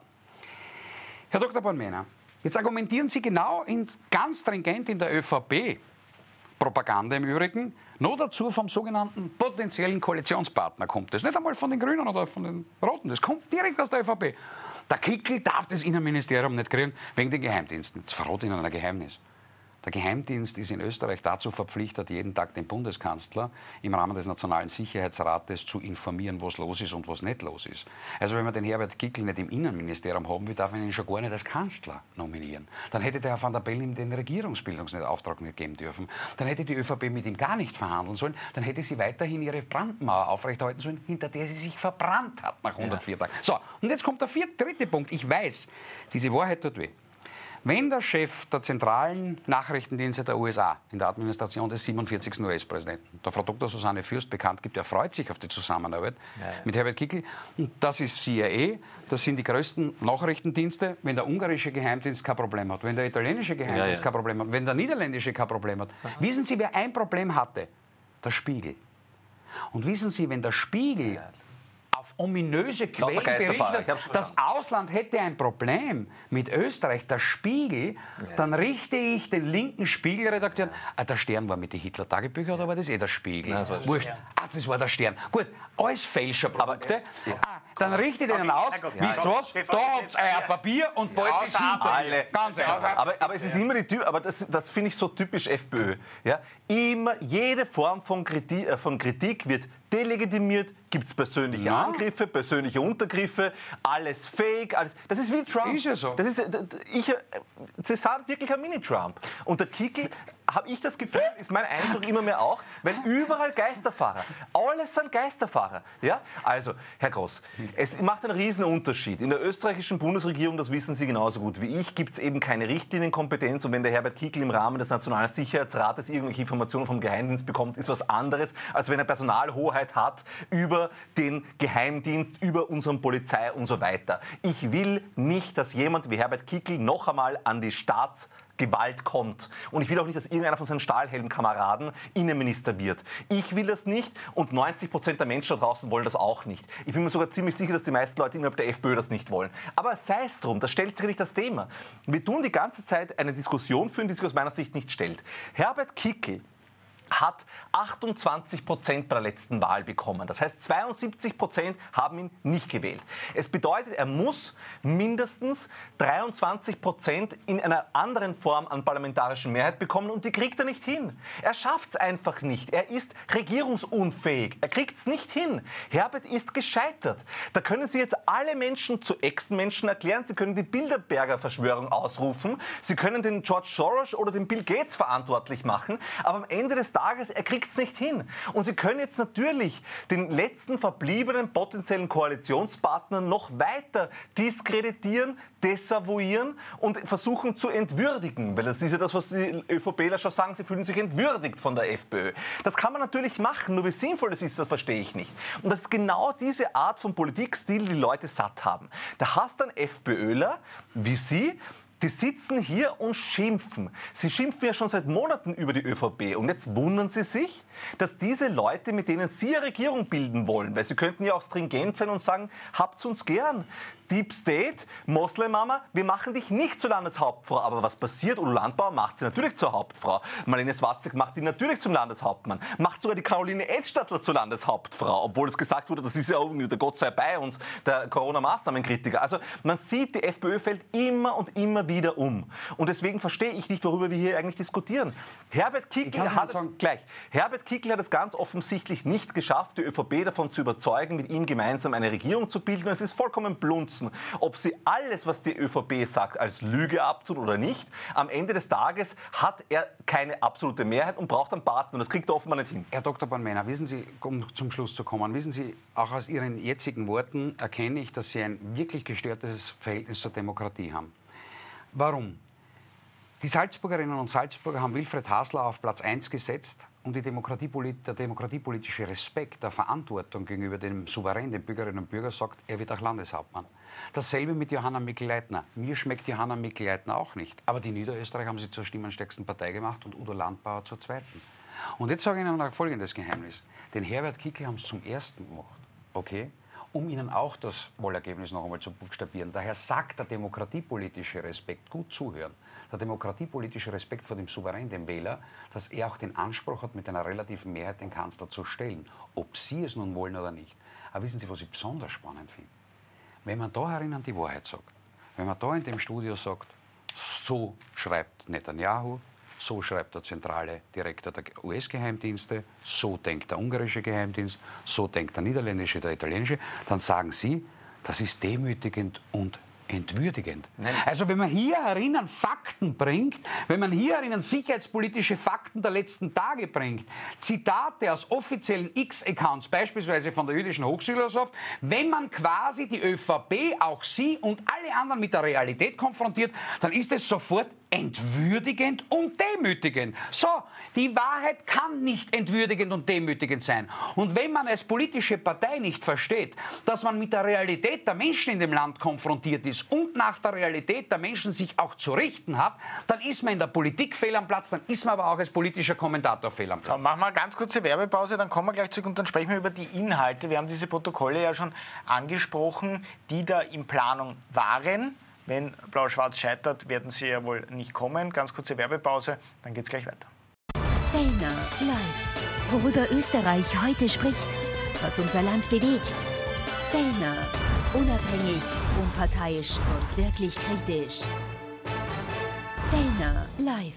Herr Dr. Bornmänner, jetzt argumentieren Sie genau ganz stringent in der ÖVP-Propaganda im Übrigen, nur dazu vom sogenannten potenziellen Koalitionspartner kommt das. Nicht einmal von den Grünen oder von den Roten, das kommt direkt aus der ÖVP. Der Kickl darf das Innenministerium nicht kriegen wegen den Geheimdiensten. Jetzt verrate ich Ihnen ein Geheimnis. Der Geheimdienst ist in Österreich dazu verpflichtet, jeden Tag den Bundeskanzler im Rahmen des Nationalen Sicherheitsrates zu informieren, was los ist und was nicht los ist. Also wenn man den Herbert Kickl nicht im Innenministerium haben will, darf man ihn schon gar nicht als Kanzler nominieren. Dann hätte der Herr van der Bellen ihm den Regierungsbildungsauftrag nicht geben dürfen. Dann hätte die ÖVP mit ihm gar nicht verhandeln sollen. Dann hätte sie weiterhin ihre Brandmauer aufrechterhalten sollen, hinter der sie sich verbrannt hat nach 104 Tagen. So, und jetzt kommt der dritte Punkt. Ich weiß, diese Wahrheit tut weh. Wenn der Chef der zentralen Nachrichtendienste der USA in der Administration des 47. US-Präsidenten, der Frau Dr. Susanne Fürst, bekannt gibt, er freut sich auf die Zusammenarbeit mit Herbert Kickl, und das ist CIA, das sind die größten Nachrichtendienste, wenn der ungarische Geheimdienst kein Problem hat, wenn der italienische Geheimdienst kein Problem hat, wenn der niederländische kein Problem hat. Wissen Sie, wer ein Problem hatte? Der Spiegel. Und wissen Sie, wenn der Spiegel auf ominöse Quellen berichtet, das Ausland hätte ein Problem mit Österreich, der Spiegel, dann richte ich den linken Spiegelredakteur, der Stern war mit den Hitler-Tagebüchern oder war das der Spiegel? Nein, das war der Stern. Das war der Stern. Gut, alles Fälscherprodukte. Dann richte ich denen aus, wisst ihr was, da habt ihr euer Papier und bald ist hinter mir. Ganz einfach. Aber es ist immer aber das finde ich so typisch FPÖ. Ja? Immer, jede Form von Kritik wird delegitimiert, gibt es persönliche Angriffe, persönliche Untergriffe, alles fake, alles. Das ist wie Trump. Ist ja so. César wirklich ein Mini-Trump. Und der Kickl, habe ich das Gefühl, ist mein Eindruck immer mehr auch, weil überall Geisterfahrer. Alles sind Geisterfahrer. Ja? Also, Herr Gross, es macht einen riesen Unterschied. In der österreichischen Bundesregierung, das wissen Sie genauso gut wie ich, gibt es eben keine Richtlinienkompetenz. Und wenn der Herbert Kickl im Rahmen des Nationalen Sicherheitsrates irgendwelche Informationen vom Geheimdienst bekommt, ist was anderes, als wenn er Personalhoheit hat über den Geheimdienst, über unseren Polizei und so weiter. Ich will nicht, dass jemand wie Herbert Kickl noch einmal an die Staatsgewalt kommt. Und ich will auch nicht, dass irgendeiner von seinen Stahlhelm-Kameraden Innenminister wird. Ich will das nicht und 90% der Menschen da draußen wollen das auch nicht. Ich bin mir sogar ziemlich sicher, dass die meisten Leute innerhalb der FPÖ das nicht wollen. Aber sei es drum, das stellt sich nicht das Thema. Wir tun die ganze Zeit eine Diskussion führen, die sich aus meiner Sicht nicht stellt. Herbert Kickl hat 28% bei der letzten Wahl bekommen. Das heißt, 72% haben ihn nicht gewählt. Es bedeutet, er muss mindestens 23% in einer anderen Form an parlamentarischen Mehrheit bekommen und die kriegt er nicht hin. Er schafft es einfach nicht. Er ist regierungsunfähig. Er kriegt es nicht hin. Herbert ist gescheitert. Da können Sie jetzt alle Menschen zu Echsenmenschen erklären. Sie können die Bilderberger-Verschwörung ausrufen. Sie können den George Soros oder den Bill Gates verantwortlich machen. Aber am Ende des Tages, er kriegt es nicht hin. Und Sie können jetzt natürlich den letzten verbliebenen potenziellen Koalitionspartner noch weiter diskreditieren, desavouieren und versuchen zu entwürdigen. Weil das ist ja das, was die ÖVPler schon sagen, sie fühlen sich entwürdigt von der FPÖ. Das kann man natürlich machen, nur wie sinnvoll das ist, das verstehe ich nicht. Und das ist genau diese Art von Politikstil, die Leute satt haben. Da hast dann FPÖler, wie Sie, die sitzen hier und schimpfen. Sie schimpfen ja schon seit Monaten über die ÖVP. Und jetzt wundern Sie sich, dass diese Leute, mit denen Sie eine Regierung bilden wollen, weil Sie könnten ja auch stringent sein und sagen, habt's uns gern. Deep State, Moslem-Mama, wir machen dich nicht zur Landeshauptfrau. Aber was passiert? Udo Landbauer macht sie natürlich zur Hauptfrau. Marlene Swarzek macht ihn natürlich zum Landeshauptmann. Macht sogar die Caroline Edstadler zur Landeshauptfrau, obwohl es gesagt wurde, das ist ja auch der Gott sei bei uns, der Corona-Maßnahmenkritiker. Also man sieht, die FPÖ fällt immer und immer wieder um. Und deswegen verstehe ich nicht, worüber wir hier eigentlich diskutieren. Herbert Kickl hat es ganz offensichtlich nicht geschafft, die ÖVP davon zu überzeugen, mit ihm gemeinsam eine Regierung zu bilden. Und es ist vollkommen blunzen, ob sie alles, was die ÖVP sagt, als Lüge abtun oder nicht. Am Ende des Tages hat er keine absolute Mehrheit und braucht einen Partner. Und das kriegt er offenbar nicht hin. Herr Dr. Bornmänner, wissen Sie, um zum Schluss zu kommen, wissen Sie, auch aus Ihren jetzigen Worten erkenne ich, dass Sie ein wirklich gestörtes Verhältnis zur Demokratie haben. Warum? Die Salzburgerinnen und Salzburger haben Wilfried Hasler auf Platz 1 gesetzt und der demokratiepolitische Respekt, der Verantwortung gegenüber dem Souverän, den Bürgerinnen und Bürgern, sagt, er wird auch Landeshauptmann. Dasselbe mit Johanna Mikl-Leitner. Mir schmeckt Johanna Mikl-Leitner auch nicht. Aber die Niederösterreicher haben sie zur stimmenstärksten Partei gemacht und Udo Landbauer zur zweiten. Und jetzt sage ich Ihnen noch folgendes Geheimnis. Den Herbert Kickl haben sie zum ersten gemacht. Okay? Um Ihnen auch das Wahlergebnis noch einmal zu buchstabieren. Daher sagt der demokratiepolitische Respekt, gut zuhören, der demokratiepolitische Respekt vor dem Souverän, dem Wähler, dass er auch den Anspruch hat, mit einer relativen Mehrheit den Kanzler zu stellen. Ob Sie es nun wollen oder nicht. Aber wissen Sie, was ich besonders spannend finde? Wenn man da herinnen die Wahrheit sagt, wenn man da in dem Studio sagt, so schreibt Netanyahu, so schreibt der zentrale Direktor der US-Geheimdienste, so denkt der ungarische Geheimdienst, so denkt der niederländische, der italienische, dann sagen Sie, das ist demütigend und entwürdigend. Nein. Also wenn man hier herinnen Fakten bringt, wenn man hier herinnen sicherheitspolitische Fakten der letzten Tage bringt, Zitate aus offiziellen X-Accounts, beispielsweise von der jüdischen Hochschülerschaft, wenn man quasi die ÖVP, auch Sie und alle anderen mit der Realität konfrontiert, dann ist es sofort entwürdigend und demütigend. So, die Wahrheit kann nicht entwürdigend und demütigend sein. Und wenn man als politische Partei nicht versteht, dass man mit der Realität der Menschen in dem Land konfrontiert ist und nach der Realität der Menschen sich auch zu richten hat, dann ist man in der Politik fehl am Platz, dann ist man aber auch als politischer Kommentator fehl am Platz. So, machen wir eine ganz kurze Werbepause, dann kommen wir gleich zurück und dann sprechen wir über die Inhalte. Wir haben diese Protokolle ja schon angesprochen, die da in Planung waren. Wenn Blau-Schwarz scheitert, werden sie ja wohl nicht kommen. Ganz kurze Werbepause, dann geht's gleich weiter. Fellner live. Worüber Österreich heute spricht, was unser Land bewegt. Fellner. Unabhängig, unparteiisch und wirklich kritisch. Fellner live.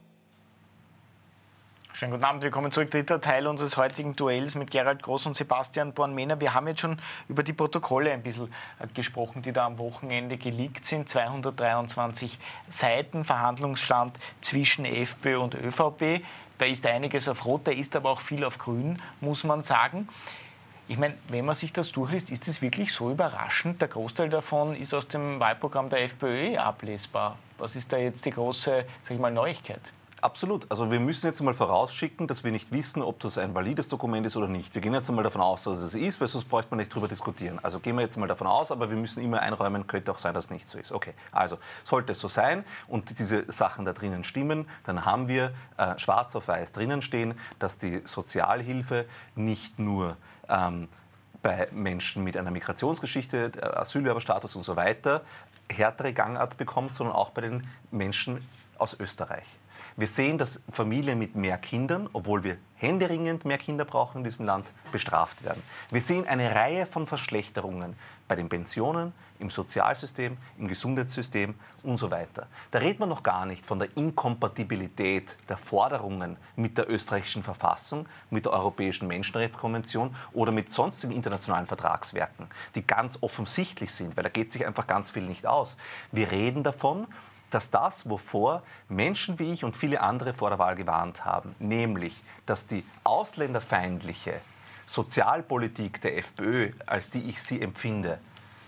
Schönen guten Abend, willkommen zurück. Dritter Teil unseres heutigen Duells mit Gerald Groß und Sebastian Bornmänner. Wir haben jetzt schon über die Protokolle ein bisschen gesprochen, die da am Wochenende geleakt sind. 223 Seiten Verhandlungsstand zwischen FPÖ und ÖVP. Da ist einiges auf Rot, da ist aber auch viel auf Grün, muss man sagen. Ich meine, wenn man sich das durchliest, ist es wirklich so überraschend? Der Großteil davon ist aus dem Wahlprogramm der FPÖ ablesbar. Was ist da jetzt die große, sag ich mal, Neuigkeit? Absolut. Also wir müssen jetzt einmal vorausschicken, dass wir nicht wissen, ob das ein valides Dokument ist oder nicht. Wir gehen jetzt einmal davon aus, dass es ist, weil sonst bräuchte man nicht drüber diskutieren. Also gehen wir jetzt mal davon aus, aber wir müssen immer einräumen, könnte auch sein, dass es nicht so ist. Okay, also sollte es so sein und diese Sachen da drinnen stimmen, dann haben wir schwarz auf weiß drinnen stehen, dass die Sozialhilfe nicht nur bei Menschen mit einer Migrationsgeschichte, Asylbewerberstatus und so weiter härtere Gangart bekommt, sondern auch bei den Menschen aus Österreich. Wir sehen, dass Familien mit mehr Kindern, obwohl wir händeringend mehr Kinder brauchen in diesem Land, bestraft werden. Wir sehen eine Reihe von Verschlechterungen bei den Pensionen, im Sozialsystem, im Gesundheitssystem und so weiter. Da redet man noch gar nicht von der Inkompatibilität der Forderungen mit der österreichischen Verfassung, mit der Europäischen Menschenrechtskonvention oder mit sonstigen internationalen Vertragswerken, die ganz offensichtlich sind, weil da geht sich einfach ganz viel nicht aus. Wir reden davon, dass das, wovor Menschen wie ich und viele andere vor der Wahl gewarnt haben, nämlich, dass die ausländerfeindliche Sozialpolitik der FPÖ, als die ich sie empfinde,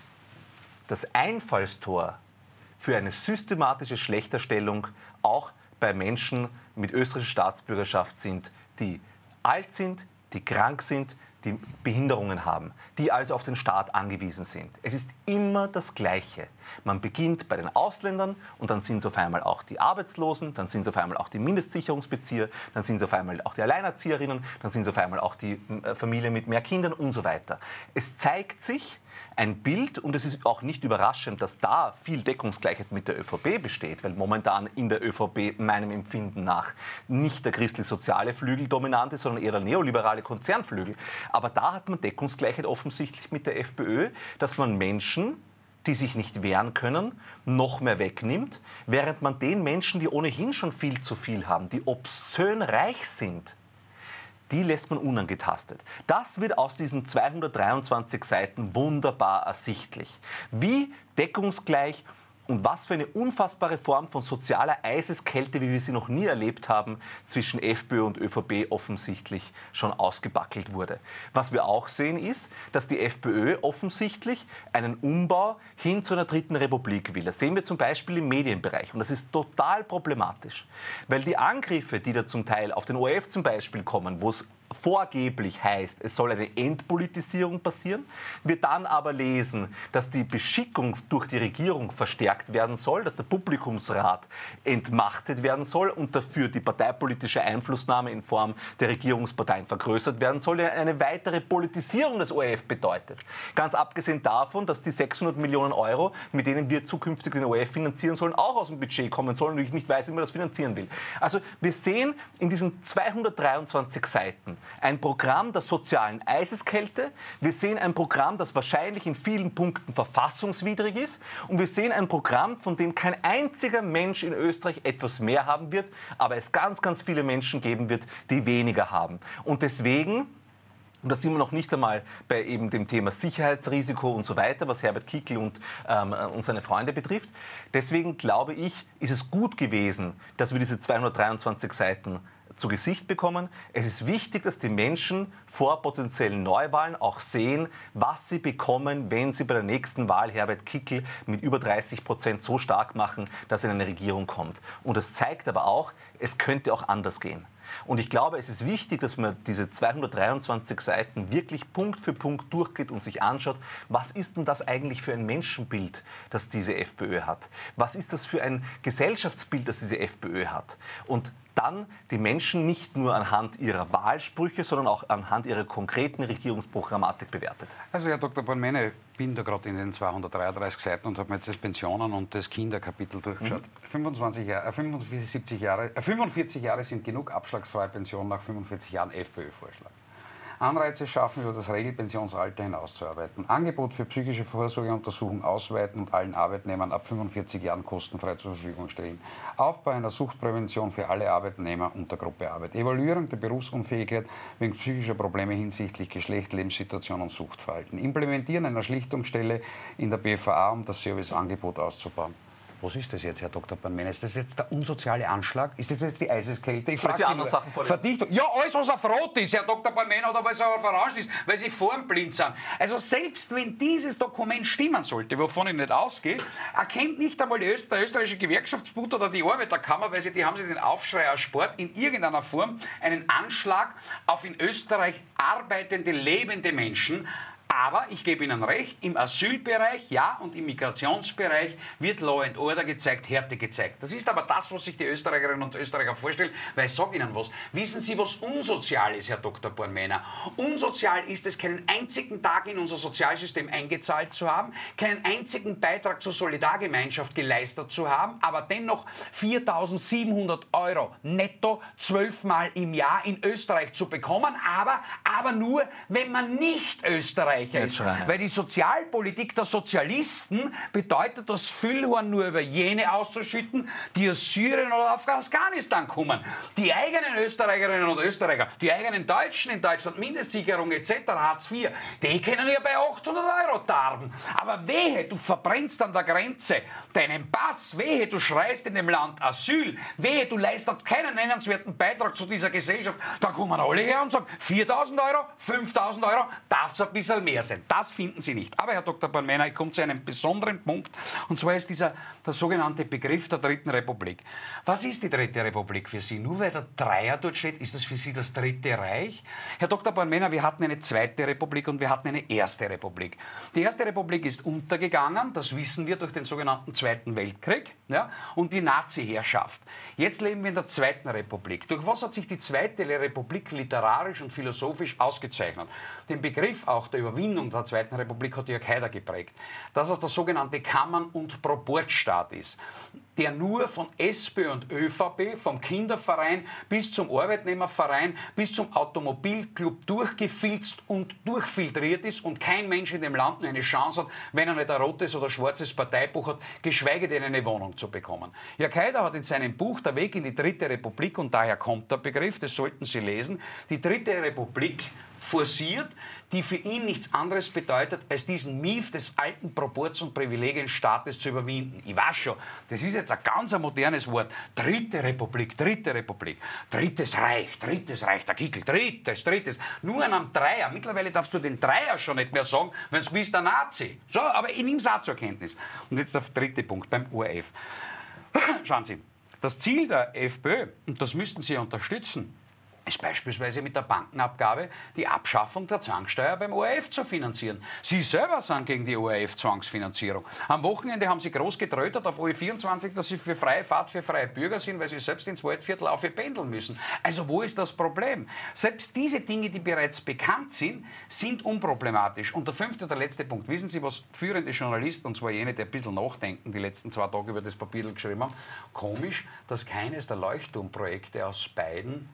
das Einfallstor für eine systematische Schlechterstellung auch bei Menschen mit österreichischer Staatsbürgerschaft sind, die alt sind, die krank sind, die Behinderungen haben, die also auf den Staat angewiesen sind. Es ist immer das Gleiche. Man beginnt bei den Ausländern und dann sind es auf einmal auch die Arbeitslosen, dann sind es auf einmal auch die Mindestsicherungsbezieher, dann sind es auf einmal auch die Alleinerzieherinnen, dann sind es auf einmal auch die Familien mit mehr Kindern und so weiter. Es zeigt sich, ein Bild, und es ist auch nicht überraschend, dass da viel Deckungsgleichheit mit der ÖVP besteht, weil momentan in der ÖVP meinem Empfinden nach nicht der christlich-soziale Flügel dominant ist, sondern eher der neoliberale Konzernflügel. Aber da hat man Deckungsgleichheit offensichtlich mit der FPÖ, dass man Menschen, die sich nicht wehren können, noch mehr wegnimmt, während man den Menschen, die ohnehin schon viel zu viel haben, die obszön reich sind, die lässt man unangetastet. Das wird aus diesen 223 Seiten wunderbar ersichtlich. Wie deckungsgleich und was für eine unfassbare Form von sozialer Eiseskälte, wie wir sie noch nie erlebt haben, zwischen FPÖ und ÖVP offensichtlich schon ausgebackelt wurde. Was wir auch sehen ist, dass die FPÖ offensichtlich einen Umbau hin zu einer dritten Republik will. Das sehen wir zum Beispiel im Medienbereich. Und das ist total problematisch. Weil die Angriffe, die da zum Teil auf den ORF zum Beispiel kommen, wo es vorgeblich heißt, es soll eine Entpolitisierung passieren, wir dann aber lesen, dass die Beschickung durch die Regierung verstärkt werden soll, dass der Publikumsrat entmachtet werden soll und dafür die parteipolitische Einflussnahme in Form der Regierungsparteien vergrößert werden soll, eine weitere Politisierung des ORF bedeutet. Ganz abgesehen davon, dass die 600 Millionen Euro, mit denen wir zukünftig den ORF finanzieren sollen, auch aus dem Budget kommen sollen und ich nicht weiß, wie man das finanzieren will. Also wir sehen in diesen 223 Seiten ein Programm der sozialen Eiseskälte. Wir sehen ein Programm, das wahrscheinlich in vielen Punkten verfassungswidrig ist. Und wir sehen ein Programm, von dem kein einziger Mensch in Österreich etwas mehr haben wird, aber es ganz, ganz viele Menschen geben wird, die weniger haben. Und deswegen, und das sind wir noch nicht einmal bei eben dem Thema Sicherheitsrisiko und so weiter, was Herbert Kickl und seine Freunde betrifft. Deswegen glaube ich, ist es gut gewesen, dass wir diese 223 Seiten zu Gesicht bekommen. Es ist wichtig, dass die Menschen vor potenziellen Neuwahlen auch sehen, was sie bekommen, wenn sie bei der nächsten Wahl Herbert Kickl mit über 30% so stark machen, dass er in eine Regierung kommt. Und das zeigt aber auch, es könnte auch anders gehen. Und ich glaube, es ist wichtig, dass man diese 223 Seiten wirklich Punkt für Punkt durchgeht und sich anschaut, was ist denn das eigentlich für ein Menschenbild, das diese FPÖ hat? Was ist das für ein Gesellschaftsbild, das diese FPÖ hat? Und dann die Menschen nicht nur anhand ihrer Wahlsprüche, sondern auch anhand ihrer konkreten Regierungsprogrammatik bewertet. Also Herr Dr. Born-Mene, ich bin da gerade in den 233 Seiten und habe mir jetzt das Pensionen- und das Kinderkapitel durchgeschaut. 45 Jahre sind genug, abschlagsfreie Pension nach 45 Jahren FPÖ-Vorschlag. Anreize schaffen, über das Regelpensionsalter hinauszuarbeiten. Angebot für psychische Vorsorgeuntersuchung ausweiten und allen Arbeitnehmern ab 45 Jahren kostenfrei zur Verfügung stellen. Aufbau einer Suchtprävention für alle Arbeitnehmer und der Gruppe Arbeit. Evaluierung der Berufsunfähigkeit wegen psychischer Probleme hinsichtlich Geschlecht, Lebenssituation und Suchtverhalten. Implementieren einer Schlichtungsstelle in der BVA, um das Serviceangebot auszubauen. Was ist das jetzt, Herr Dr. Born-Mene? Ist das jetzt der unsoziale Anschlag? Ist das jetzt die Eiseskälte? Ich frage Sie Sachen Verdichtung. Ja, alles, was auf Rot ist, Herr Dr. Born-Mene, oder was auf Orange ist, weil Sie formblind sind. Also selbst wenn dieses Dokument stimmen sollte, wovon ich nicht ausgehe, erkennt nicht einmal der österreichische Gewerkschaftsbund oder die Arbeiterkammer, weil die haben sich den Aufschrei erspart, in irgendeiner Form einen Anschlag auf in Österreich arbeitende, lebende Menschen. Aber ich gebe Ihnen recht, im Asylbereich, ja, und im Migrationsbereich wird Law and Order gezeigt, Härte gezeigt. Das ist aber das, was sich die Österreicherinnen und Österreicher vorstellen, weil ich sage Ihnen was. Wissen Sie, was unsozial ist, Herr Dr. Born-Mene? Unsozial ist es, keinen einzigen Tag in unser Sozialsystem eingezahlt zu haben, keinen einzigen Beitrag zur Solidargemeinschaft geleistet zu haben, aber dennoch 4.700 € netto 12-mal im Jahr in Österreich zu bekommen, aber nur, wenn man nicht Österreicher ist. Weil die Sozialpolitik der Sozialisten bedeutet, das Füllhorn nur über jene auszuschütten, die aus Syrien oder Afghanistan kommen. Die eigenen Österreicherinnen und Österreicher, die eigenen Deutschen in Deutschland, Mindestsicherung etc., Hartz IV, die können ja bei 800 € darben. Aber wehe, du verbrennst an der Grenze deinen Pass, wehe, du schreist in dem Land Asyl, wehe, du leistest keinen nennenswerten Beitrag zu dieser Gesellschaft, dann kommen alle her und sagen, 4.000 €, 5.000 €, darf es ein bisschen mehr sein. Das finden Sie nicht. Aber, Herr Dr. Born-Mene, ich komme zu einem besonderen Punkt, und zwar ist der sogenannte Begriff der Dritten Republik. Was ist die Dritte Republik für Sie? Nur weil der Dreier dort steht, ist das für Sie das Dritte Reich? Herr Dr. Born-Mene, wir hatten eine Zweite Republik und wir hatten eine Erste Republik. Die Erste Republik ist untergegangen, das wissen wir, durch den sogenannten Zweiten Weltkrieg, ja, und die Nazi-Herrschaft. Jetzt leben wir in der Zweiten Republik. Durch was hat sich die Zweite Republik literarisch und philosophisch ausgezeichnet? Den Begriff auch der Überwindung Erfindung der Zweiten Republik hat Jörg Haider geprägt, dass es der sogenannte Kammern- und Proportstaat ist, der nur von SPÖ und ÖVP, vom Kinderverein bis zum Arbeitnehmerverein, bis zum Automobilclub durchgefilzt und durchfiltriert ist und kein Mensch in dem Land nur eine Chance hat, wenn er nicht ein rotes oder schwarzes Parteibuch hat, geschweige denn eine Wohnung zu bekommen. Jörg Haider hat in seinem Buch Der Weg in die Dritte Republik, und daher kommt der Begriff, das sollten Sie lesen, die Dritte Republik forciert, die für ihn nichts anderes bedeutet, als diesen Mief des alten Proports- und Privilegienstaates zu überwinden. Ich weiß schon, das ist jetzt ein ganz modernes Wort. Dritte Republik, Dritte Republik, Drittes Reich, der Kickel, Drittes. Nur an einem Dreier. Mittlerweile darfst du den Dreier schon nicht mehr sagen, wenn du bist der Nazi. So, aber ich nehme es auch zur Kenntnis. Und jetzt der dritte Punkt beim ORF. Schauen Sie, das Ziel der FPÖ, und das müssten Sie unterstützen, ist beispielsweise mit der Bankenabgabe die Abschaffung der Zwangssteuer beim ORF zu finanzieren. Sie selber sind gegen die ORF-Zwangsfinanzierung. Am Wochenende haben Sie groß getrötet auf OE24, dass Sie für freie Fahrt für freie Bürger sind, weil Sie selbst ins Waldviertel auf pendeln müssen. Also wo ist das Problem? Selbst diese Dinge, die bereits bekannt sind, sind unproblematisch. Und der fünfte und der letzte Punkt. Wissen Sie, was führende Journalisten, und zwar jene, die ein bisschen nachdenken, die letzten 2 Tage über das Papier geschrieben haben? Komisch, dass keines der Leuchtturmprojekte aus beiden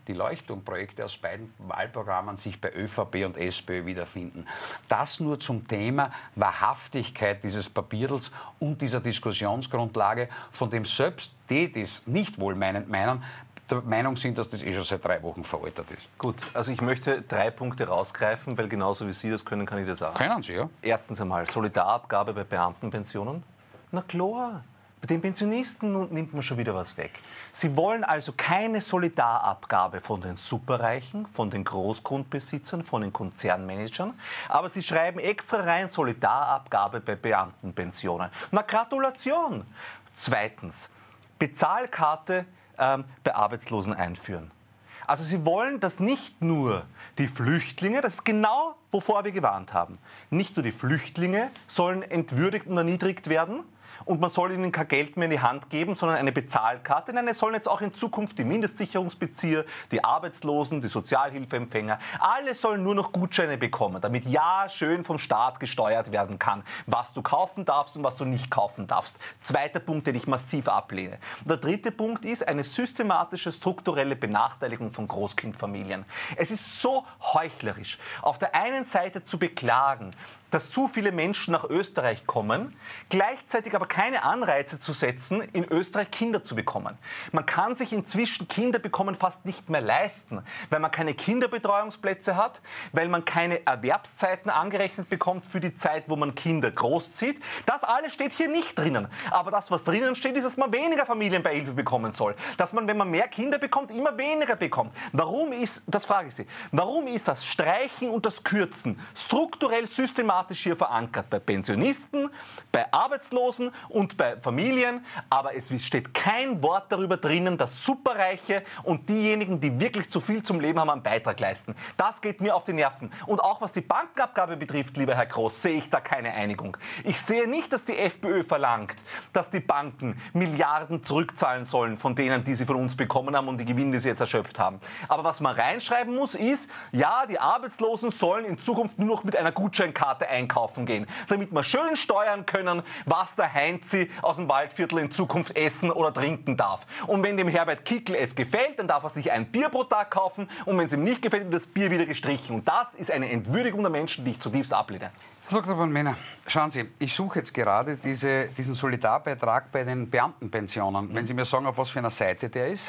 Wahlprogrammen sich bei ÖVP und SPÖ wiederfinden. Das nur zum Thema Wahrhaftigkeit dieses Papierls und dieser Diskussionsgrundlage, von dem selbst die, die es nicht wohlmeinend meinen, der Meinung sind, dass das schon seit 3 Wochen veraltet ist. Gut, also ich möchte 3 Punkte rausgreifen, weil genauso wie Sie das können, kann ich das auch. Können Sie, ja? Erstens einmal Solidarabgabe bei Beamtenpensionen. Na klar. Bei den Pensionisten nimmt man schon wieder was weg. Sie wollen also keine Solidarabgabe von den Superreichen, von den Großgrundbesitzern, von den Konzernmanagern, aber sie schreiben extra rein Solidarabgabe bei Beamtenpensionen. Na Gratulation! Zweitens, Bezahlkarte bei Arbeitslosen einführen. Also sie wollen, dass nicht nur die Flüchtlinge, das ist genau, wovor wir gewarnt haben, nicht nur die Flüchtlinge sollen entwürdigt und erniedrigt werden, und man soll ihnen kein Geld mehr in die Hand geben, sondern eine Bezahlkarte. Nein, es sollen jetzt auch in Zukunft die Mindestsicherungsbezieher, die Arbeitslosen, die Sozialhilfeempfänger, alle sollen nur noch Gutscheine bekommen, damit ja schön vom Staat gesteuert werden kann, was du kaufen darfst und was du nicht kaufen darfst. Zweiter Punkt, den ich massiv ablehne. Und der dritte Punkt ist eine systematische, strukturelle Benachteiligung von Großkindfamilien. Es ist so heuchlerisch, auf der einen Seite zu beklagen, dass zu viele Menschen nach Österreich kommen, gleichzeitig aber keine Anreize zu setzen, in Österreich Kinder zu bekommen. Man kann sich inzwischen Kinder bekommen fast nicht mehr leisten, weil man keine Kinderbetreuungsplätze hat, weil man keine Erwerbszeiten angerechnet bekommt für die Zeit, wo man Kinder großzieht. Das alles steht hier nicht drinnen. Aber das, was drinnen steht, ist, dass man weniger Familienbeihilfe bekommen soll. Dass man, wenn man mehr Kinder bekommt, immer weniger bekommt. Warum ist, das frage ich Sie, warum ist das Streichen und das Kürzen strukturell systematisch hier verankert? Bei Pensionisten, bei Arbeitslosen und bei Familien. Aber es steht kein Wort darüber drinnen, dass Superreiche und diejenigen, die wirklich zu viel zum Leben haben, einen Beitrag leisten. Das geht mir auf die Nerven. Und auch was die Bankenabgabe betrifft, lieber Herr Groß, sehe ich da keine Einigung. Ich sehe nicht, dass die FPÖ verlangt, dass die Banken Milliarden zurückzahlen sollen von denen, die sie von uns bekommen haben und die Gewinne, die sie jetzt erschöpft haben. Aber was man reinschreiben muss, ist, ja, die Arbeitslosen sollen in Zukunft nur noch mit einer Gutscheinkarte einkaufen gehen, damit wir schön steuern können, was der Heinzi aus dem Waldviertel in Zukunft essen oder trinken darf. Und wenn dem Herbert Kickl es gefällt, dann darf er sich ein Bier pro Tag kaufen und wenn es ihm nicht gefällt, wird das Bier wieder gestrichen. Und das ist eine Entwürdigung der Menschen, die ich zutiefst ablehne. Herr Dr. Bornmänner, schauen Sie, ich suche jetzt gerade diesen Solidarbeitrag bei den Beamtenpensionen. Wenn Sie mir sagen, auf was für einer Seite der ist?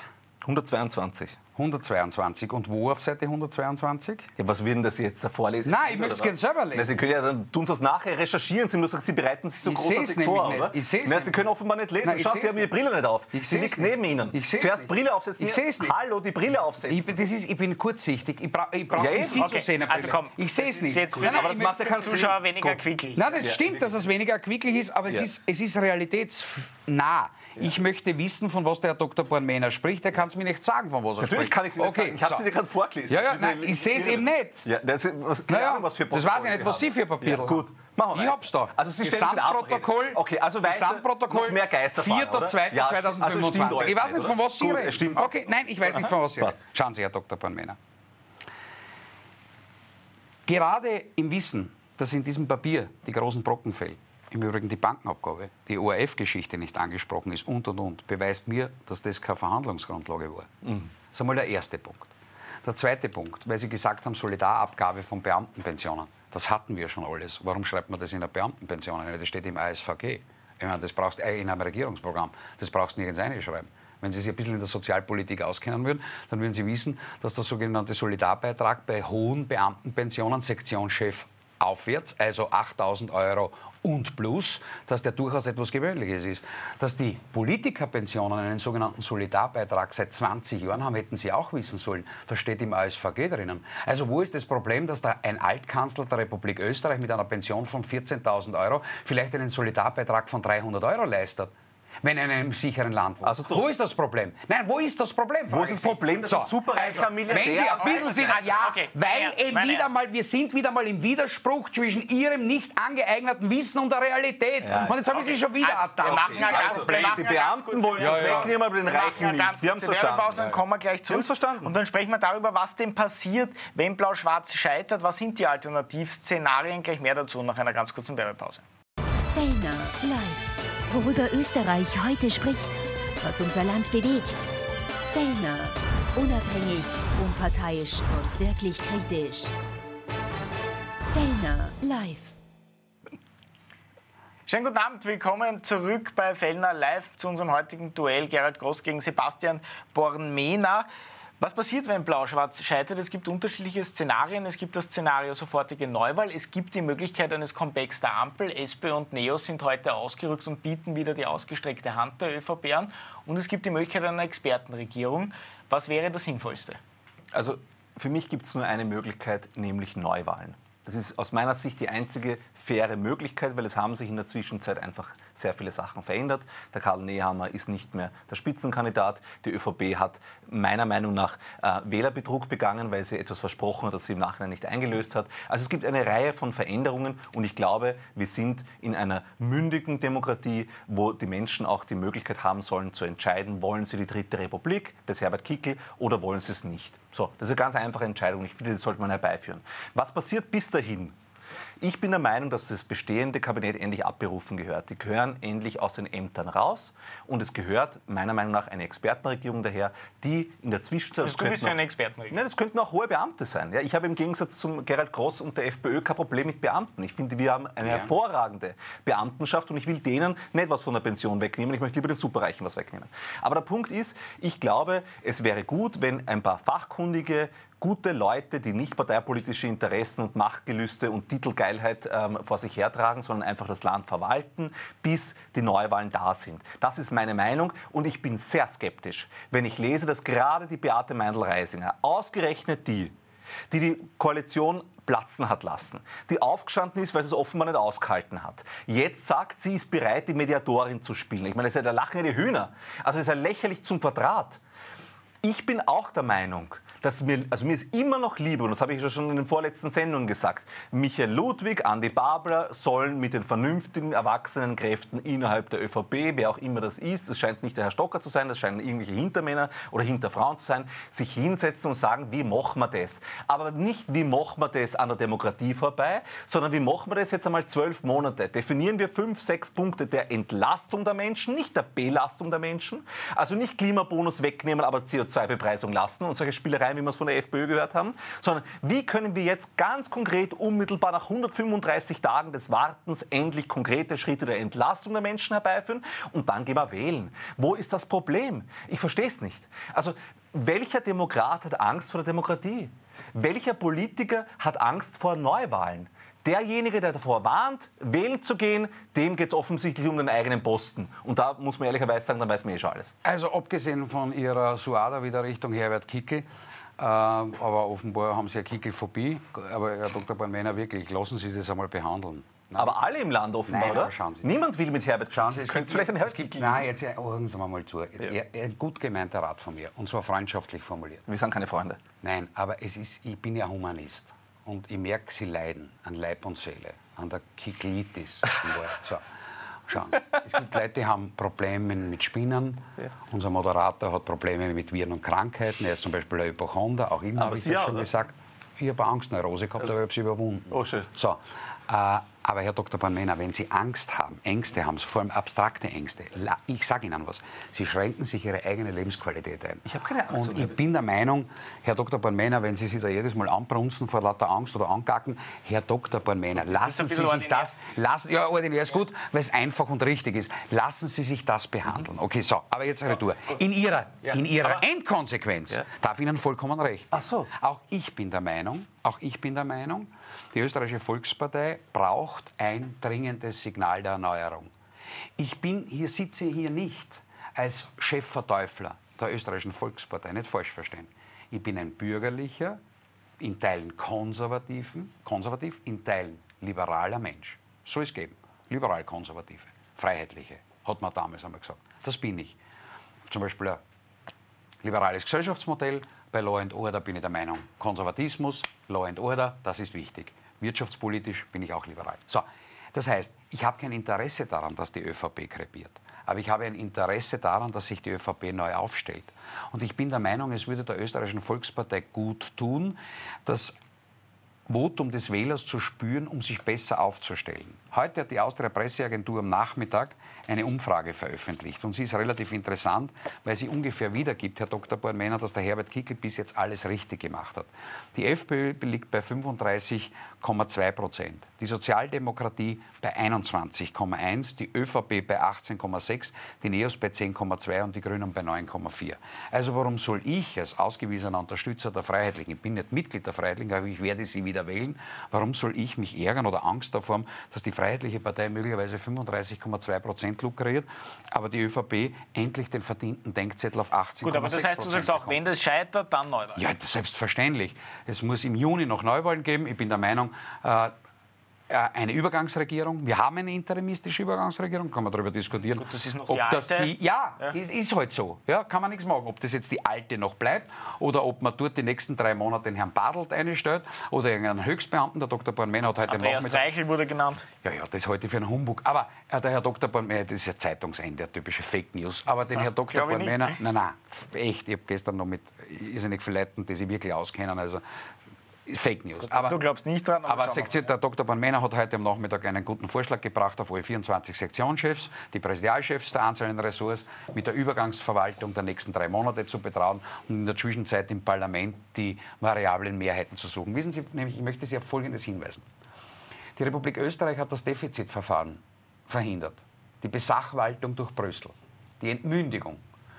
122. 122. Und wo auf Seite 122? Ja, was würden das jetzt da vorlesen? Nein, ich möchte es gerne selber lesen. Na, Sie können ja dann tun Sie das nachher recherchieren. Sie haben nur gesagt, Sie bereiten sich so großartig vor, oder? Ich sehe es nicht. Sie können offenbar nicht lesen. Schauen Sie, haben Ihre Brille nicht auf. Sie liegt neben Ihnen. Zuerst Brille aufsetzen. Ich sehe es nicht. Hallo, die Brille aufsetzen. Ich bin kurzsichtig. Ich brauche Sie zu sehen. Also komm, ich sehe es nicht. Jetzt aber das macht ja keinen Zuschauer weniger quicklich. Nein, das stimmt, dass es weniger quicklich ist, aber es ist realitätsnah. Ich möchte wissen, von was der Herr Dr. Bornmänner spricht. Der kann es mir nicht sagen, von was er Natürlich spricht. Kann ich es nicht sagen. Ich habe sie dir gerade vorgelesen. Ja, nein, ich sehe es eben nicht. Ja, das ist, keine Ahnung, was für das weiß ich nicht, was Sie für Papier haben. Gut, machen wir Ich hab's da. Also Sie Gesamtprotokoll, okay, also Gesamtprotokoll, noch mehr Geisterfahrer, 4.2.2025. Also ich weiß nicht, von was Sie reden. Stimmt. Okay, nein, ich weiß nicht, von was Sie reden. Schauen Sie, Herr Dr. Bornmänner. Gerade im Wissen, dass in diesem Papier die großen Brocken fehlen, im Übrigen die Bankenabgabe, die ORF-Geschichte nicht angesprochen ist und, beweist mir, dass das keine Verhandlungsgrundlage war. Das ist einmal der erste Punkt. Der zweite Punkt, weil Sie gesagt haben, Solidarabgabe von Beamtenpensionen. Das hatten wir schon alles. Warum schreibt man das in einer Beamtenpension? Das steht im ASVG. Ich meine, das brauchst du in einem Regierungsprogramm. Das brauchst du nirgends reinschreiben. Wenn Sie sich ein bisschen in der Sozialpolitik auskennen würden, dann würden Sie wissen, dass der sogenannte Solidarbeitrag bei hohen Beamtenpensionen, Sektionschef aufwärts, also 8.000 € und plus, dass der durchaus etwas Gewöhnliches ist. Dass die Politikerpensionen einen sogenannten Solidarbeitrag seit 20 Jahren haben, hätten Sie auch wissen sollen. Das steht im ASVG drinnen. Also wo ist das Problem, dass da ein Altkanzler der Republik Österreich mit einer Pension von 14.000 € vielleicht einen Solidarbeitrag von 300 € leistet? Wenn er in einem sicheren Land wohnt. Also wo ist das Problem? Nein, wo ist das Problem? Wo ist das Problem, dass ein superreicher Milliardär... Wenn Sie ein bisschen sind, wir sind wieder mal im Widerspruch zwischen Ihrem nicht angeeigneten Wissen und der Realität. Ja. Und jetzt haben Sie schon wieder die Beamten wollen das wegnehmen, aber den Reichen nicht. Wir haben es verstanden. Dann kommen wir gleich zurück. Und dann sprechen wir darüber, was denn passiert, wenn Blau-Schwarz scheitert. Was sind die Alternativszenarien? Gleich mehr dazu nach einer ganz kurzen Werbepause. Fellner live. Worüber Österreich heute spricht, was unser Land bewegt. Fellner, unabhängig, unparteiisch und wirklich kritisch. Fellner live. Schönen guten Abend, willkommen zurück bei Fellner live zu unserem heutigen Duell Gerald Groß gegen Sebastian Bornmena. Was passiert, wenn Blau-Schwarz scheitert? Es gibt unterschiedliche Szenarien. Es gibt das Szenario sofortige Neuwahl. Es gibt die Möglichkeit eines Comebacks der Ampel. SP und NEOS sind heute ausgerückt und bieten wieder die ausgestreckte Hand der ÖVP an. Und es gibt die Möglichkeit einer Expertenregierung. Was wäre das Sinnvollste? Also für mich gibt es nur eine Möglichkeit, nämlich Neuwahlen. Das ist aus meiner Sicht die einzige faire Möglichkeit, weil es haben sich in der Zwischenzeit einfach sehr viele Sachen verändert. Der Karl Nehammer ist nicht mehr der Spitzenkandidat. Die ÖVP hat meiner Meinung nach Wählerbetrug begangen, weil sie etwas versprochen hat, das sie im Nachhinein nicht eingelöst hat. Also es gibt eine Reihe von Veränderungen und ich glaube, wir sind in einer mündigen Demokratie, wo die Menschen auch die Möglichkeit haben sollen zu entscheiden, wollen sie die Dritte Republik des Herbert Kickl oder wollen sie es nicht. So, das ist eine ganz einfache Entscheidung. Ich finde, das sollte man herbeiführen. Was passiert bis dahin? Ich bin der Meinung, dass das bestehende Kabinett endlich abberufen gehört. Die gehören endlich aus den Ämtern raus und es gehört meiner Meinung nach eine Expertenregierung daher, die in der Zwischenzeit... Also du bist für eine Expertenregierung? Nein, das könnten auch hohe Beamte sein. Ja, ich habe im Gegensatz zum Gerald Groß und der FPÖ kein Problem mit Beamten. Ich finde, wir haben eine hervorragende Beamtenschaft und ich will denen nicht was von der Pension wegnehmen. Ich möchte lieber den Superreichen was wegnehmen. Aber der Punkt ist, ich glaube, es wäre gut, wenn ein paar fachkundige, gute Leute, die nicht parteipolitische Interessen und Machtgelüste und Titelgeilheit vor sich hertragen, sondern einfach das Land verwalten, bis die Neuwahlen da sind. Das ist meine Meinung und ich bin sehr skeptisch, wenn ich lese, dass gerade die Beate Meindl-Reisinger, ausgerechnet die Koalition platzen hat lassen, die aufgestanden ist, weil sie es offenbar nicht ausgehalten hat. Jetzt sagt, sie ist bereit, die Mediatorin zu spielen. Ich meine, da lachen ja die Hühner. Also das ist ja lächerlich zum Quadrat. Ich bin auch der Meinung, dass mir ist immer noch lieber, und das habe ich ja schon in den vorletzten Sendungen gesagt, Michael Ludwig, Andi Babler sollen mit den vernünftigen, erwachsenen Kräften innerhalb der ÖVP, wer auch immer das ist, das scheint nicht der Herr Stocker zu sein, das scheinen irgendwelche Hintermänner oder Hinterfrauen zu sein, sich hinsetzen und sagen, wie machen wir das? Aber nicht, wie machen wir das an der Demokratie vorbei, sondern wie machen wir das jetzt einmal 12 Monate? Definieren wir 5, 6 Punkte der Entlastung der Menschen, nicht der Belastung der Menschen, also nicht Klimabonus wegnehmen, aber CO2-Bepreisung lassen und solche Spielereien, wie wir es von der FPÖ gehört haben, sondern wie können wir jetzt ganz konkret unmittelbar nach 135 Tagen des Wartens endlich konkrete Schritte der Entlastung der Menschen herbeiführen und dann gehen wir wählen. Wo ist das Problem? Ich verstehe es nicht. Also welcher Demokrat hat Angst vor der Demokratie? Welcher Politiker hat Angst vor Neuwahlen? Derjenige, der davor warnt, wählen zu gehen, dem geht es offensichtlich um den eigenen Posten. Und da muss man ehrlicherweise sagen, dann weiß man schon alles. Also abgesehen von Ihrer Suada wieder Richtung Herbert Kickl, aber offenbar haben Sie eine Kickl-Phobie. Aber Herr Dr. Bornmena, wirklich, lassen Sie das einmal behandeln. Nein. Aber alle im Land offenbar, oder? Niemand will mit Herbert Kickl. Schauen Sie, es gibt vielleicht einen Herbert Kickl. Nein, jetzt hören Sie mir mal zu. Jetzt ein gut gemeinter Rat von mir, und zwar freundschaftlich formuliert. Wir sind keine Freunde. Nein, aber ich bin ja Humanist. Und ich merke, Sie leiden an Leib und Seele, an der Kicklitis. So. Schauen Sie, es gibt Leute, die haben Probleme mit Spinnen. Ja. Unser Moderator hat Probleme mit Viren und Krankheiten. Er ist zum Beispiel ein Hypochonder, auch immer habe ich das schon gesagt. Ich habe Angstneurose gehabt, aber ich habe sie überwunden. Oh, schön. So, aber Herr Dr. Bornmänner, wenn Sie Angst haben, Ängste haben, vor allem abstrakte Ängste, ich sage Ihnen was, Sie schränken sich Ihre eigene Lebensqualität ein. Ich habe keine Angst. Und ich bin der Meinung, Herr Dr. Bornmänner, wenn Sie sich da jedes Mal anbrunzen vor lauter Angst oder angacken, Herr Dr. Bornmänner, lassen Sie sich das, ja, ordinär ist gut, weil es einfach und richtig ist, lassen Sie sich das behandeln. Okay, so, aber jetzt Retour. In Ihrer Endkonsequenz darf Ihnen vollkommen recht. Ach so. Auch ich bin der Meinung, die Österreichische Volkspartei braucht ein dringendes Signal der Erneuerung. Ich sitze hier nicht als Chefverteufler der Österreichischen Volkspartei, nicht falsch verstehen. Ich bin ein bürgerlicher, in Teilen konservativ, in Teilen liberaler Mensch. Soll es geben. Liberal-konservative, freiheitliche, hat man damals einmal gesagt. Das bin ich. Zum Beispiel ein liberales Gesellschaftsmodell. Bei Law and Order bin ich der Meinung, Konservatismus, Law and Order, das ist wichtig. Wirtschaftspolitisch bin ich auch liberal. So, das heißt, ich habe kein Interesse daran, dass die ÖVP krepiert. Aber ich habe ein Interesse daran, dass sich die ÖVP neu aufstellt. Und ich bin der Meinung, es würde der Österreichischen Volkspartei gut tun, das Votum des Wählers zu spüren, um sich besser aufzustellen. Heute hat die Austria Presseagentur am Nachmittag eine Umfrage veröffentlicht. Und sie ist relativ interessant, weil sie ungefähr wiedergibt, Herr Dr. Bornmänner, dass der Herbert Kickl bis jetzt alles richtig gemacht hat. Die FPÖ liegt bei 35,2%, die Sozialdemokratie bei 21,1%, die ÖVP bei 18,6%, die NEOS bei 10,2% und die Grünen bei 9,4%. Also warum soll ich als ausgewiesener Unterstützer der Freiheitlichen, ich bin nicht Mitglied der Freiheitlichen, aber ich werde sie wieder wählen, warum soll ich mich ärgern oder Angst davor haben, dass die Freiheitliche Partei möglicherweise 35,2% lukriert, aber die ÖVP endlich den verdienten Denkzettel auf 18,6%. Gut, aber das heißt, du sagst auch, wenn das scheitert, dann Neuwahlen. Ja, selbstverständlich. Es muss im Juni noch Neuwahlen geben. Ich bin der Meinung, eine Übergangsregierung. Wir haben eine interimistische Übergangsregierung, kann man darüber diskutieren. Gut, das ist noch die alte. Ist halt so. Ja, kann man nichts machen. Ob das jetzt die alte noch bleibt oder ob man dort die nächsten 3 Monate den Herrn Bartelt einstellt oder irgendeinen Höchstbeamten. Der Dr. Bornmänner hat heute Andreas Reichel wurde genannt. Ja, das halte ich für einen Humbug. Aber der Herr Dr. Bornmänner, das ist ja Zeitungsende, typische Fake News. Aber den Herr Dr. Bornmänner, nein, echt, ich habe gestern noch mit irrsinnig vielen Leuten, die sich wirklich auskennen, also Fake News. Aber du glaubst nicht dran. Aber der Dr. Bornmänner hat heute am Nachmittag einen guten Vorschlag gebracht auf alle 24 Sektionschefs, die Präsidialchefs der einzelnen Ressorts mit der Übergangsverwaltung der nächsten 3 Monate zu betrauen und in der Zwischenzeit im Parlament die variablen Mehrheiten zu suchen. Wissen Sie, nämlich, ich möchte Sie auf Folgendes hinweisen. Die Republik Österreich hat das Defizitverfahren verhindert, die Besachwaltung durch Brüssel, die Entmündigung.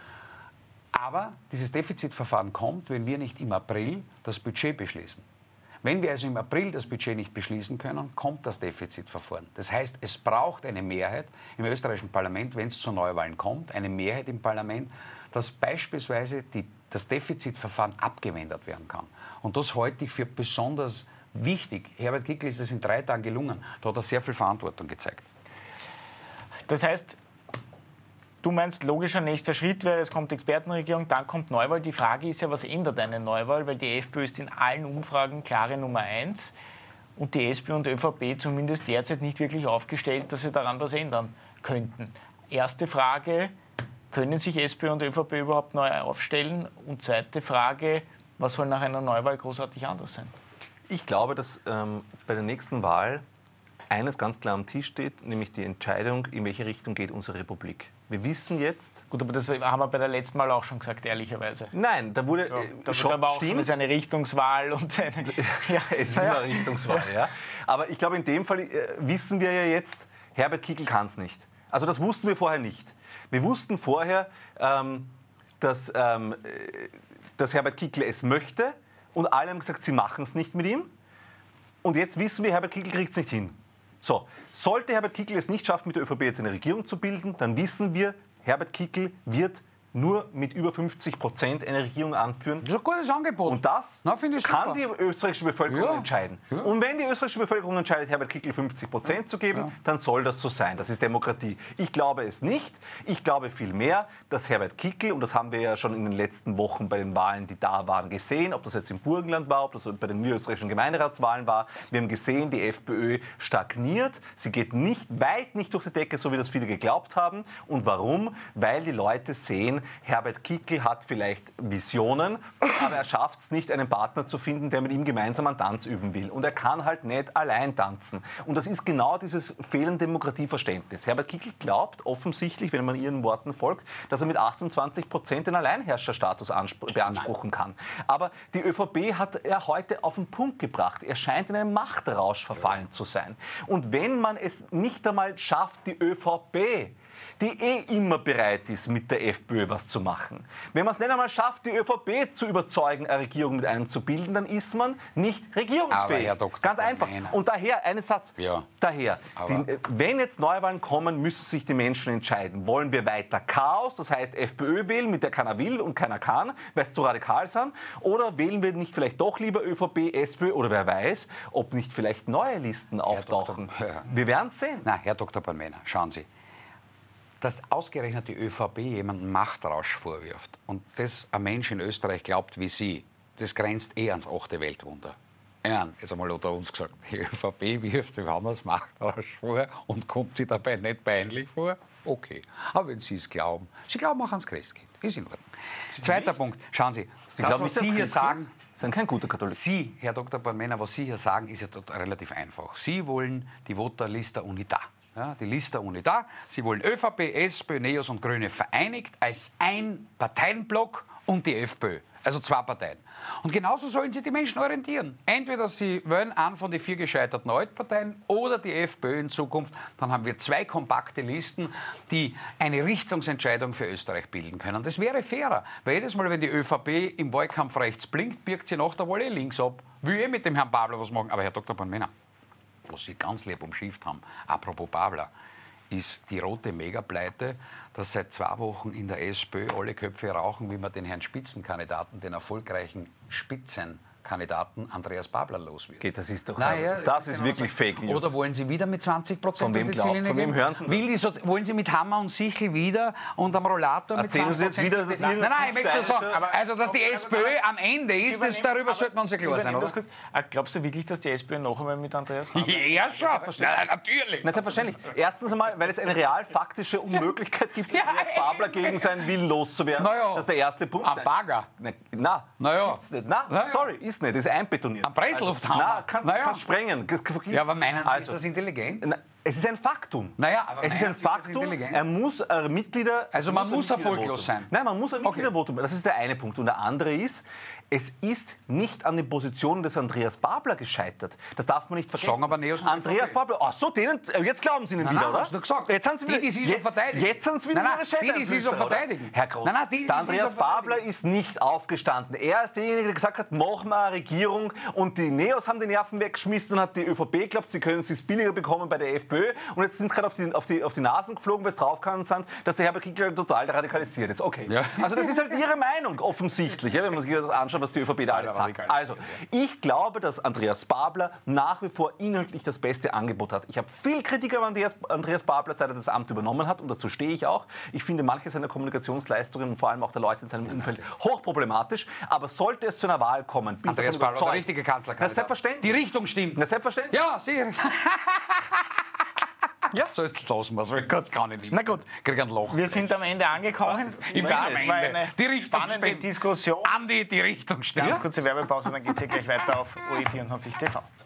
Aber dieses Defizitverfahren kommt, wenn wir nicht im April das Budget beschließen. Wenn wir also im April das Budget nicht beschließen können, kommt das Defizitverfahren. Das heißt, es braucht eine Mehrheit im österreichischen Parlament, wenn es zu Neuwahlen kommt, eine Mehrheit im Parlament, dass beispielsweise das Defizitverfahren abgewendet werden kann. Und das halte ich für besonders wichtig. Herbert Kickl ist es in 3 Tagen gelungen. Da hat er sehr viel Verantwortung gezeigt. Das heißt, du meinst, logischer nächster Schritt wäre, es kommt Expertenregierung, dann kommt Neuwahl. Die Frage ist ja, was ändert eine Neuwahl? Weil die FPÖ ist in allen Umfragen klare Nummer 1 und die SPÖ und ÖVP zumindest derzeit nicht wirklich aufgestellt, dass sie daran was ändern könnten. Erste Frage, können sich SPÖ und ÖVP überhaupt neu aufstellen? Und zweite Frage, was soll nach einer Neuwahl großartig anders sein? Ich glaube, dass bei der nächsten Wahl eines ganz klar am Tisch steht, nämlich die Entscheidung, in welche Richtung geht unsere Republik. Wir wissen jetzt... Gut, aber das haben wir bei der letzten Mal auch schon gesagt, ehrlicherweise. Nein, da wurde schon... Aber auch schon eine Richtungswahl und eine... Ja, es ist immer eine Richtungswahl, ja. Aber ich glaube, in dem Fall wissen wir ja jetzt, Herbert Kickl kann es nicht. Also das wussten wir vorher nicht. Wir wussten vorher, dass Herbert Kickl es möchte und alle haben gesagt, sie machen es nicht mit ihm. Und jetzt wissen wir, Herbert Kickl kriegt es nicht hin. So, sollte Herbert Kickl es nicht schaffen, mit der ÖVP jetzt eine Regierung zu bilden, dann wissen wir, Herbert Kickl wird nur mit über 50% eine Regierung anführen. Das ist ein gutes Angebot. Und das kann die österreichische Bevölkerung entscheiden. Ja. Und wenn die österreichische Bevölkerung entscheidet, Herbert Kickl 50% zu geben, dann soll das so sein. Das ist Demokratie. Ich glaube es nicht. Ich glaube vielmehr, dass Herbert Kickl, und das haben wir ja schon in den letzten Wochen bei den Wahlen, die da waren, gesehen, ob das jetzt im Burgenland war, ob das bei den niederösterreichischen Gemeinderatswahlen war. Wir haben gesehen, die FPÖ stagniert. Sie geht weit nicht durch die Decke, so wie das viele geglaubt haben. Und warum? Weil die Leute sehen, Herbert Kickl hat vielleicht Visionen, aber er schafft es nicht, einen Partner zu finden, der mit ihm gemeinsam einen Tanz üben will. Und er kann halt nicht allein tanzen. Und das ist genau dieses fehlende Demokratieverständnis. Herbert Kickl glaubt offensichtlich, wenn man ihren Worten folgt, dass er mit 28% den Alleinherrscherstatus beanspruchen kann. Aber die ÖVP hat er heute auf den Punkt gebracht. Er scheint in einen Machtrausch verfallen zu sein. Und wenn man es nicht einmal schafft, die ÖVP, die immer bereit ist, mit der FPÖ was zu machen. Wenn man es nicht einmal schafft, die ÖVP zu überzeugen, eine Regierung mit einem zu bilden, dann ist man nicht regierungsfähig. Aber Herr Dr. Ganz einfach. Und daher, einen Satz, wenn jetzt Neuwahlen kommen, müssen sich die Menschen entscheiden. Wollen wir weiter Chaos, das heißt FPÖ wählen, mit der keiner will und keiner kann, weil es zu radikal sind, oder wählen wir nicht vielleicht doch lieber ÖVP, SPÖ oder wer weiß, ob nicht vielleicht neue Listen auftauchen. Wir werden es sehen. Na, Herr Dr. Palmena, schauen Sie. Dass ausgerechnet die ÖVP jemanden Machtrausch vorwirft und das ein Mensch in Österreich glaubt wie Sie, das grenzt ans 8. Weltwunder. Ja, jetzt einmal unter uns gesagt, die ÖVP wirft Johannes Machtrausch vor und kommt sie dabei nicht peinlich vor? Okay. Aber wenn Sie es glauben, Sie glauben auch ans Christkind, ist in Ordnung. Zweiter Punkt, schauen Sie, Sie glauben, was Sie hier sagen, sind kein guter Katholik. Sie, Herr Dr. Palmena, was Sie hier sagen, ist ja relativ einfach. Sie wollen die Vota Lista Unita. Ja, die Lista Unita. Sie wollen ÖVP, SPÖ, NEOS und Grüne vereinigt als ein Parteienblock und die FPÖ. Also 2 Parteien. Und genauso sollen sich die Menschen orientieren. Entweder sie wählen einen von den 4 gescheiterten Altparteien oder die FPÖ in Zukunft. Dann haben wir 2 kompakte Listen, die eine Richtungsentscheidung für Österreich bilden können. Das wäre fairer. Weil jedes Mal, wenn die ÖVP im Wahlkampf rechts blinkt, birgt sie nach der Wahl links ab. Will mit dem Herrn Babler was machen. Aber Herr Dr. Palmena, was Sie ganz lieb umschifft haben, apropos Babler, ist die rote Megapleite, dass seit 2 Wochen in der SPÖ alle Köpfe rauchen, wie man den Herrn Spitzenkandidaten, den erfolgreichen Spitzenkandidaten Andreas Babler los wird. Das ist doch das ist wirklich Fake News. Oder wollen Sie wieder mit 20% von wem hören Sie das? Wollen Sie mit Hammer und Sichel wieder und am Rollator mit 20%? Erzählen Sie jetzt wieder, dass Nein, ich möchte so sagen, also dass die SPÖ am Ende ist, darüber sollte man uns ja klar sein, oder? Glaubst du wirklich, dass die SPÖ noch einmal mit Andreas Babler? Ja, schon. Nein, natürlich. Na, selbstverständlich. Erstens einmal, weil es eine real-faktische Unmöglichkeit gibt, Andreas Babler gegen seinen Willen loszuwerden. Das ist der erste Punkt. Am Bagger. Sorry, ist nicht. Das ist einbetoniert. Am Presslufthammer. Kannst sprengen. Ja, aber meinen Sie, ist das intelligent? Es ist ein Faktum. Aber es ist ein Faktum. Er muss Mitglieder... Also man muss erfolglos sein. Nein, man muss ein Mitgliedervotum. Das ist der eine Punkt. Und der andere ist, es ist nicht an den Positionen des Andreas Babler gescheitert. Das darf man nicht vergessen. Sagen aber Neos und Andreas Babler, jetzt glauben Sie ihn wieder, oder? Hast du gesagt. Jetzt sind Sie wieder, die Sie so verteidigen. Jetzt sind Sie wieder Ihre Chefin. Die Sie so verteidigen. Herr Groß, der Andreas Babler ist nicht aufgestanden. Er ist derjenige, der gesagt hat, machen wir eine Regierung. Und die Neos haben die Nerven weggeschmissen und hat die ÖVP geglaubt, sie können es sich billiger bekommen bei der FPÖ. Und jetzt sind sie gerade auf die Nasen geflogen, weil es draufgekommen sind, dass der Herbert Kickl total radikalisiert ist. Okay. Ja. Also das ist halt Ihre Meinung, offensichtlich, wenn man sich das anschaut, was die ÖVP da alles sagt. Also, ich glaube, dass Andreas Babler nach wie vor inhaltlich das beste Angebot hat. Ich habe viel Kritik an Andreas Babler, seit er das Amt übernommen hat, und dazu stehe ich auch. Ich finde manche seiner Kommunikationsleistungen und vor allem auch der Leute in seinem Umfeld hochproblematisch. Aber sollte es zu einer Wahl kommen, bin Andreas Babler, der richtige Kanzlerkandidat. Na, selbstverständlich. Die Richtung stimmt. Na, selbstverständlich. Ja, sicher. Ja, so ist lassen wir es. Ich kann es gar nicht. Na gut, krieg ein Loch. wir sind am Ende angekommen. Ich war am Ende. Die Richtung spannende Diskussion. Andi, die Richtung stimmt. Ganz kurze Werbepause, dann geht es hier gleich weiter auf OE24 TV.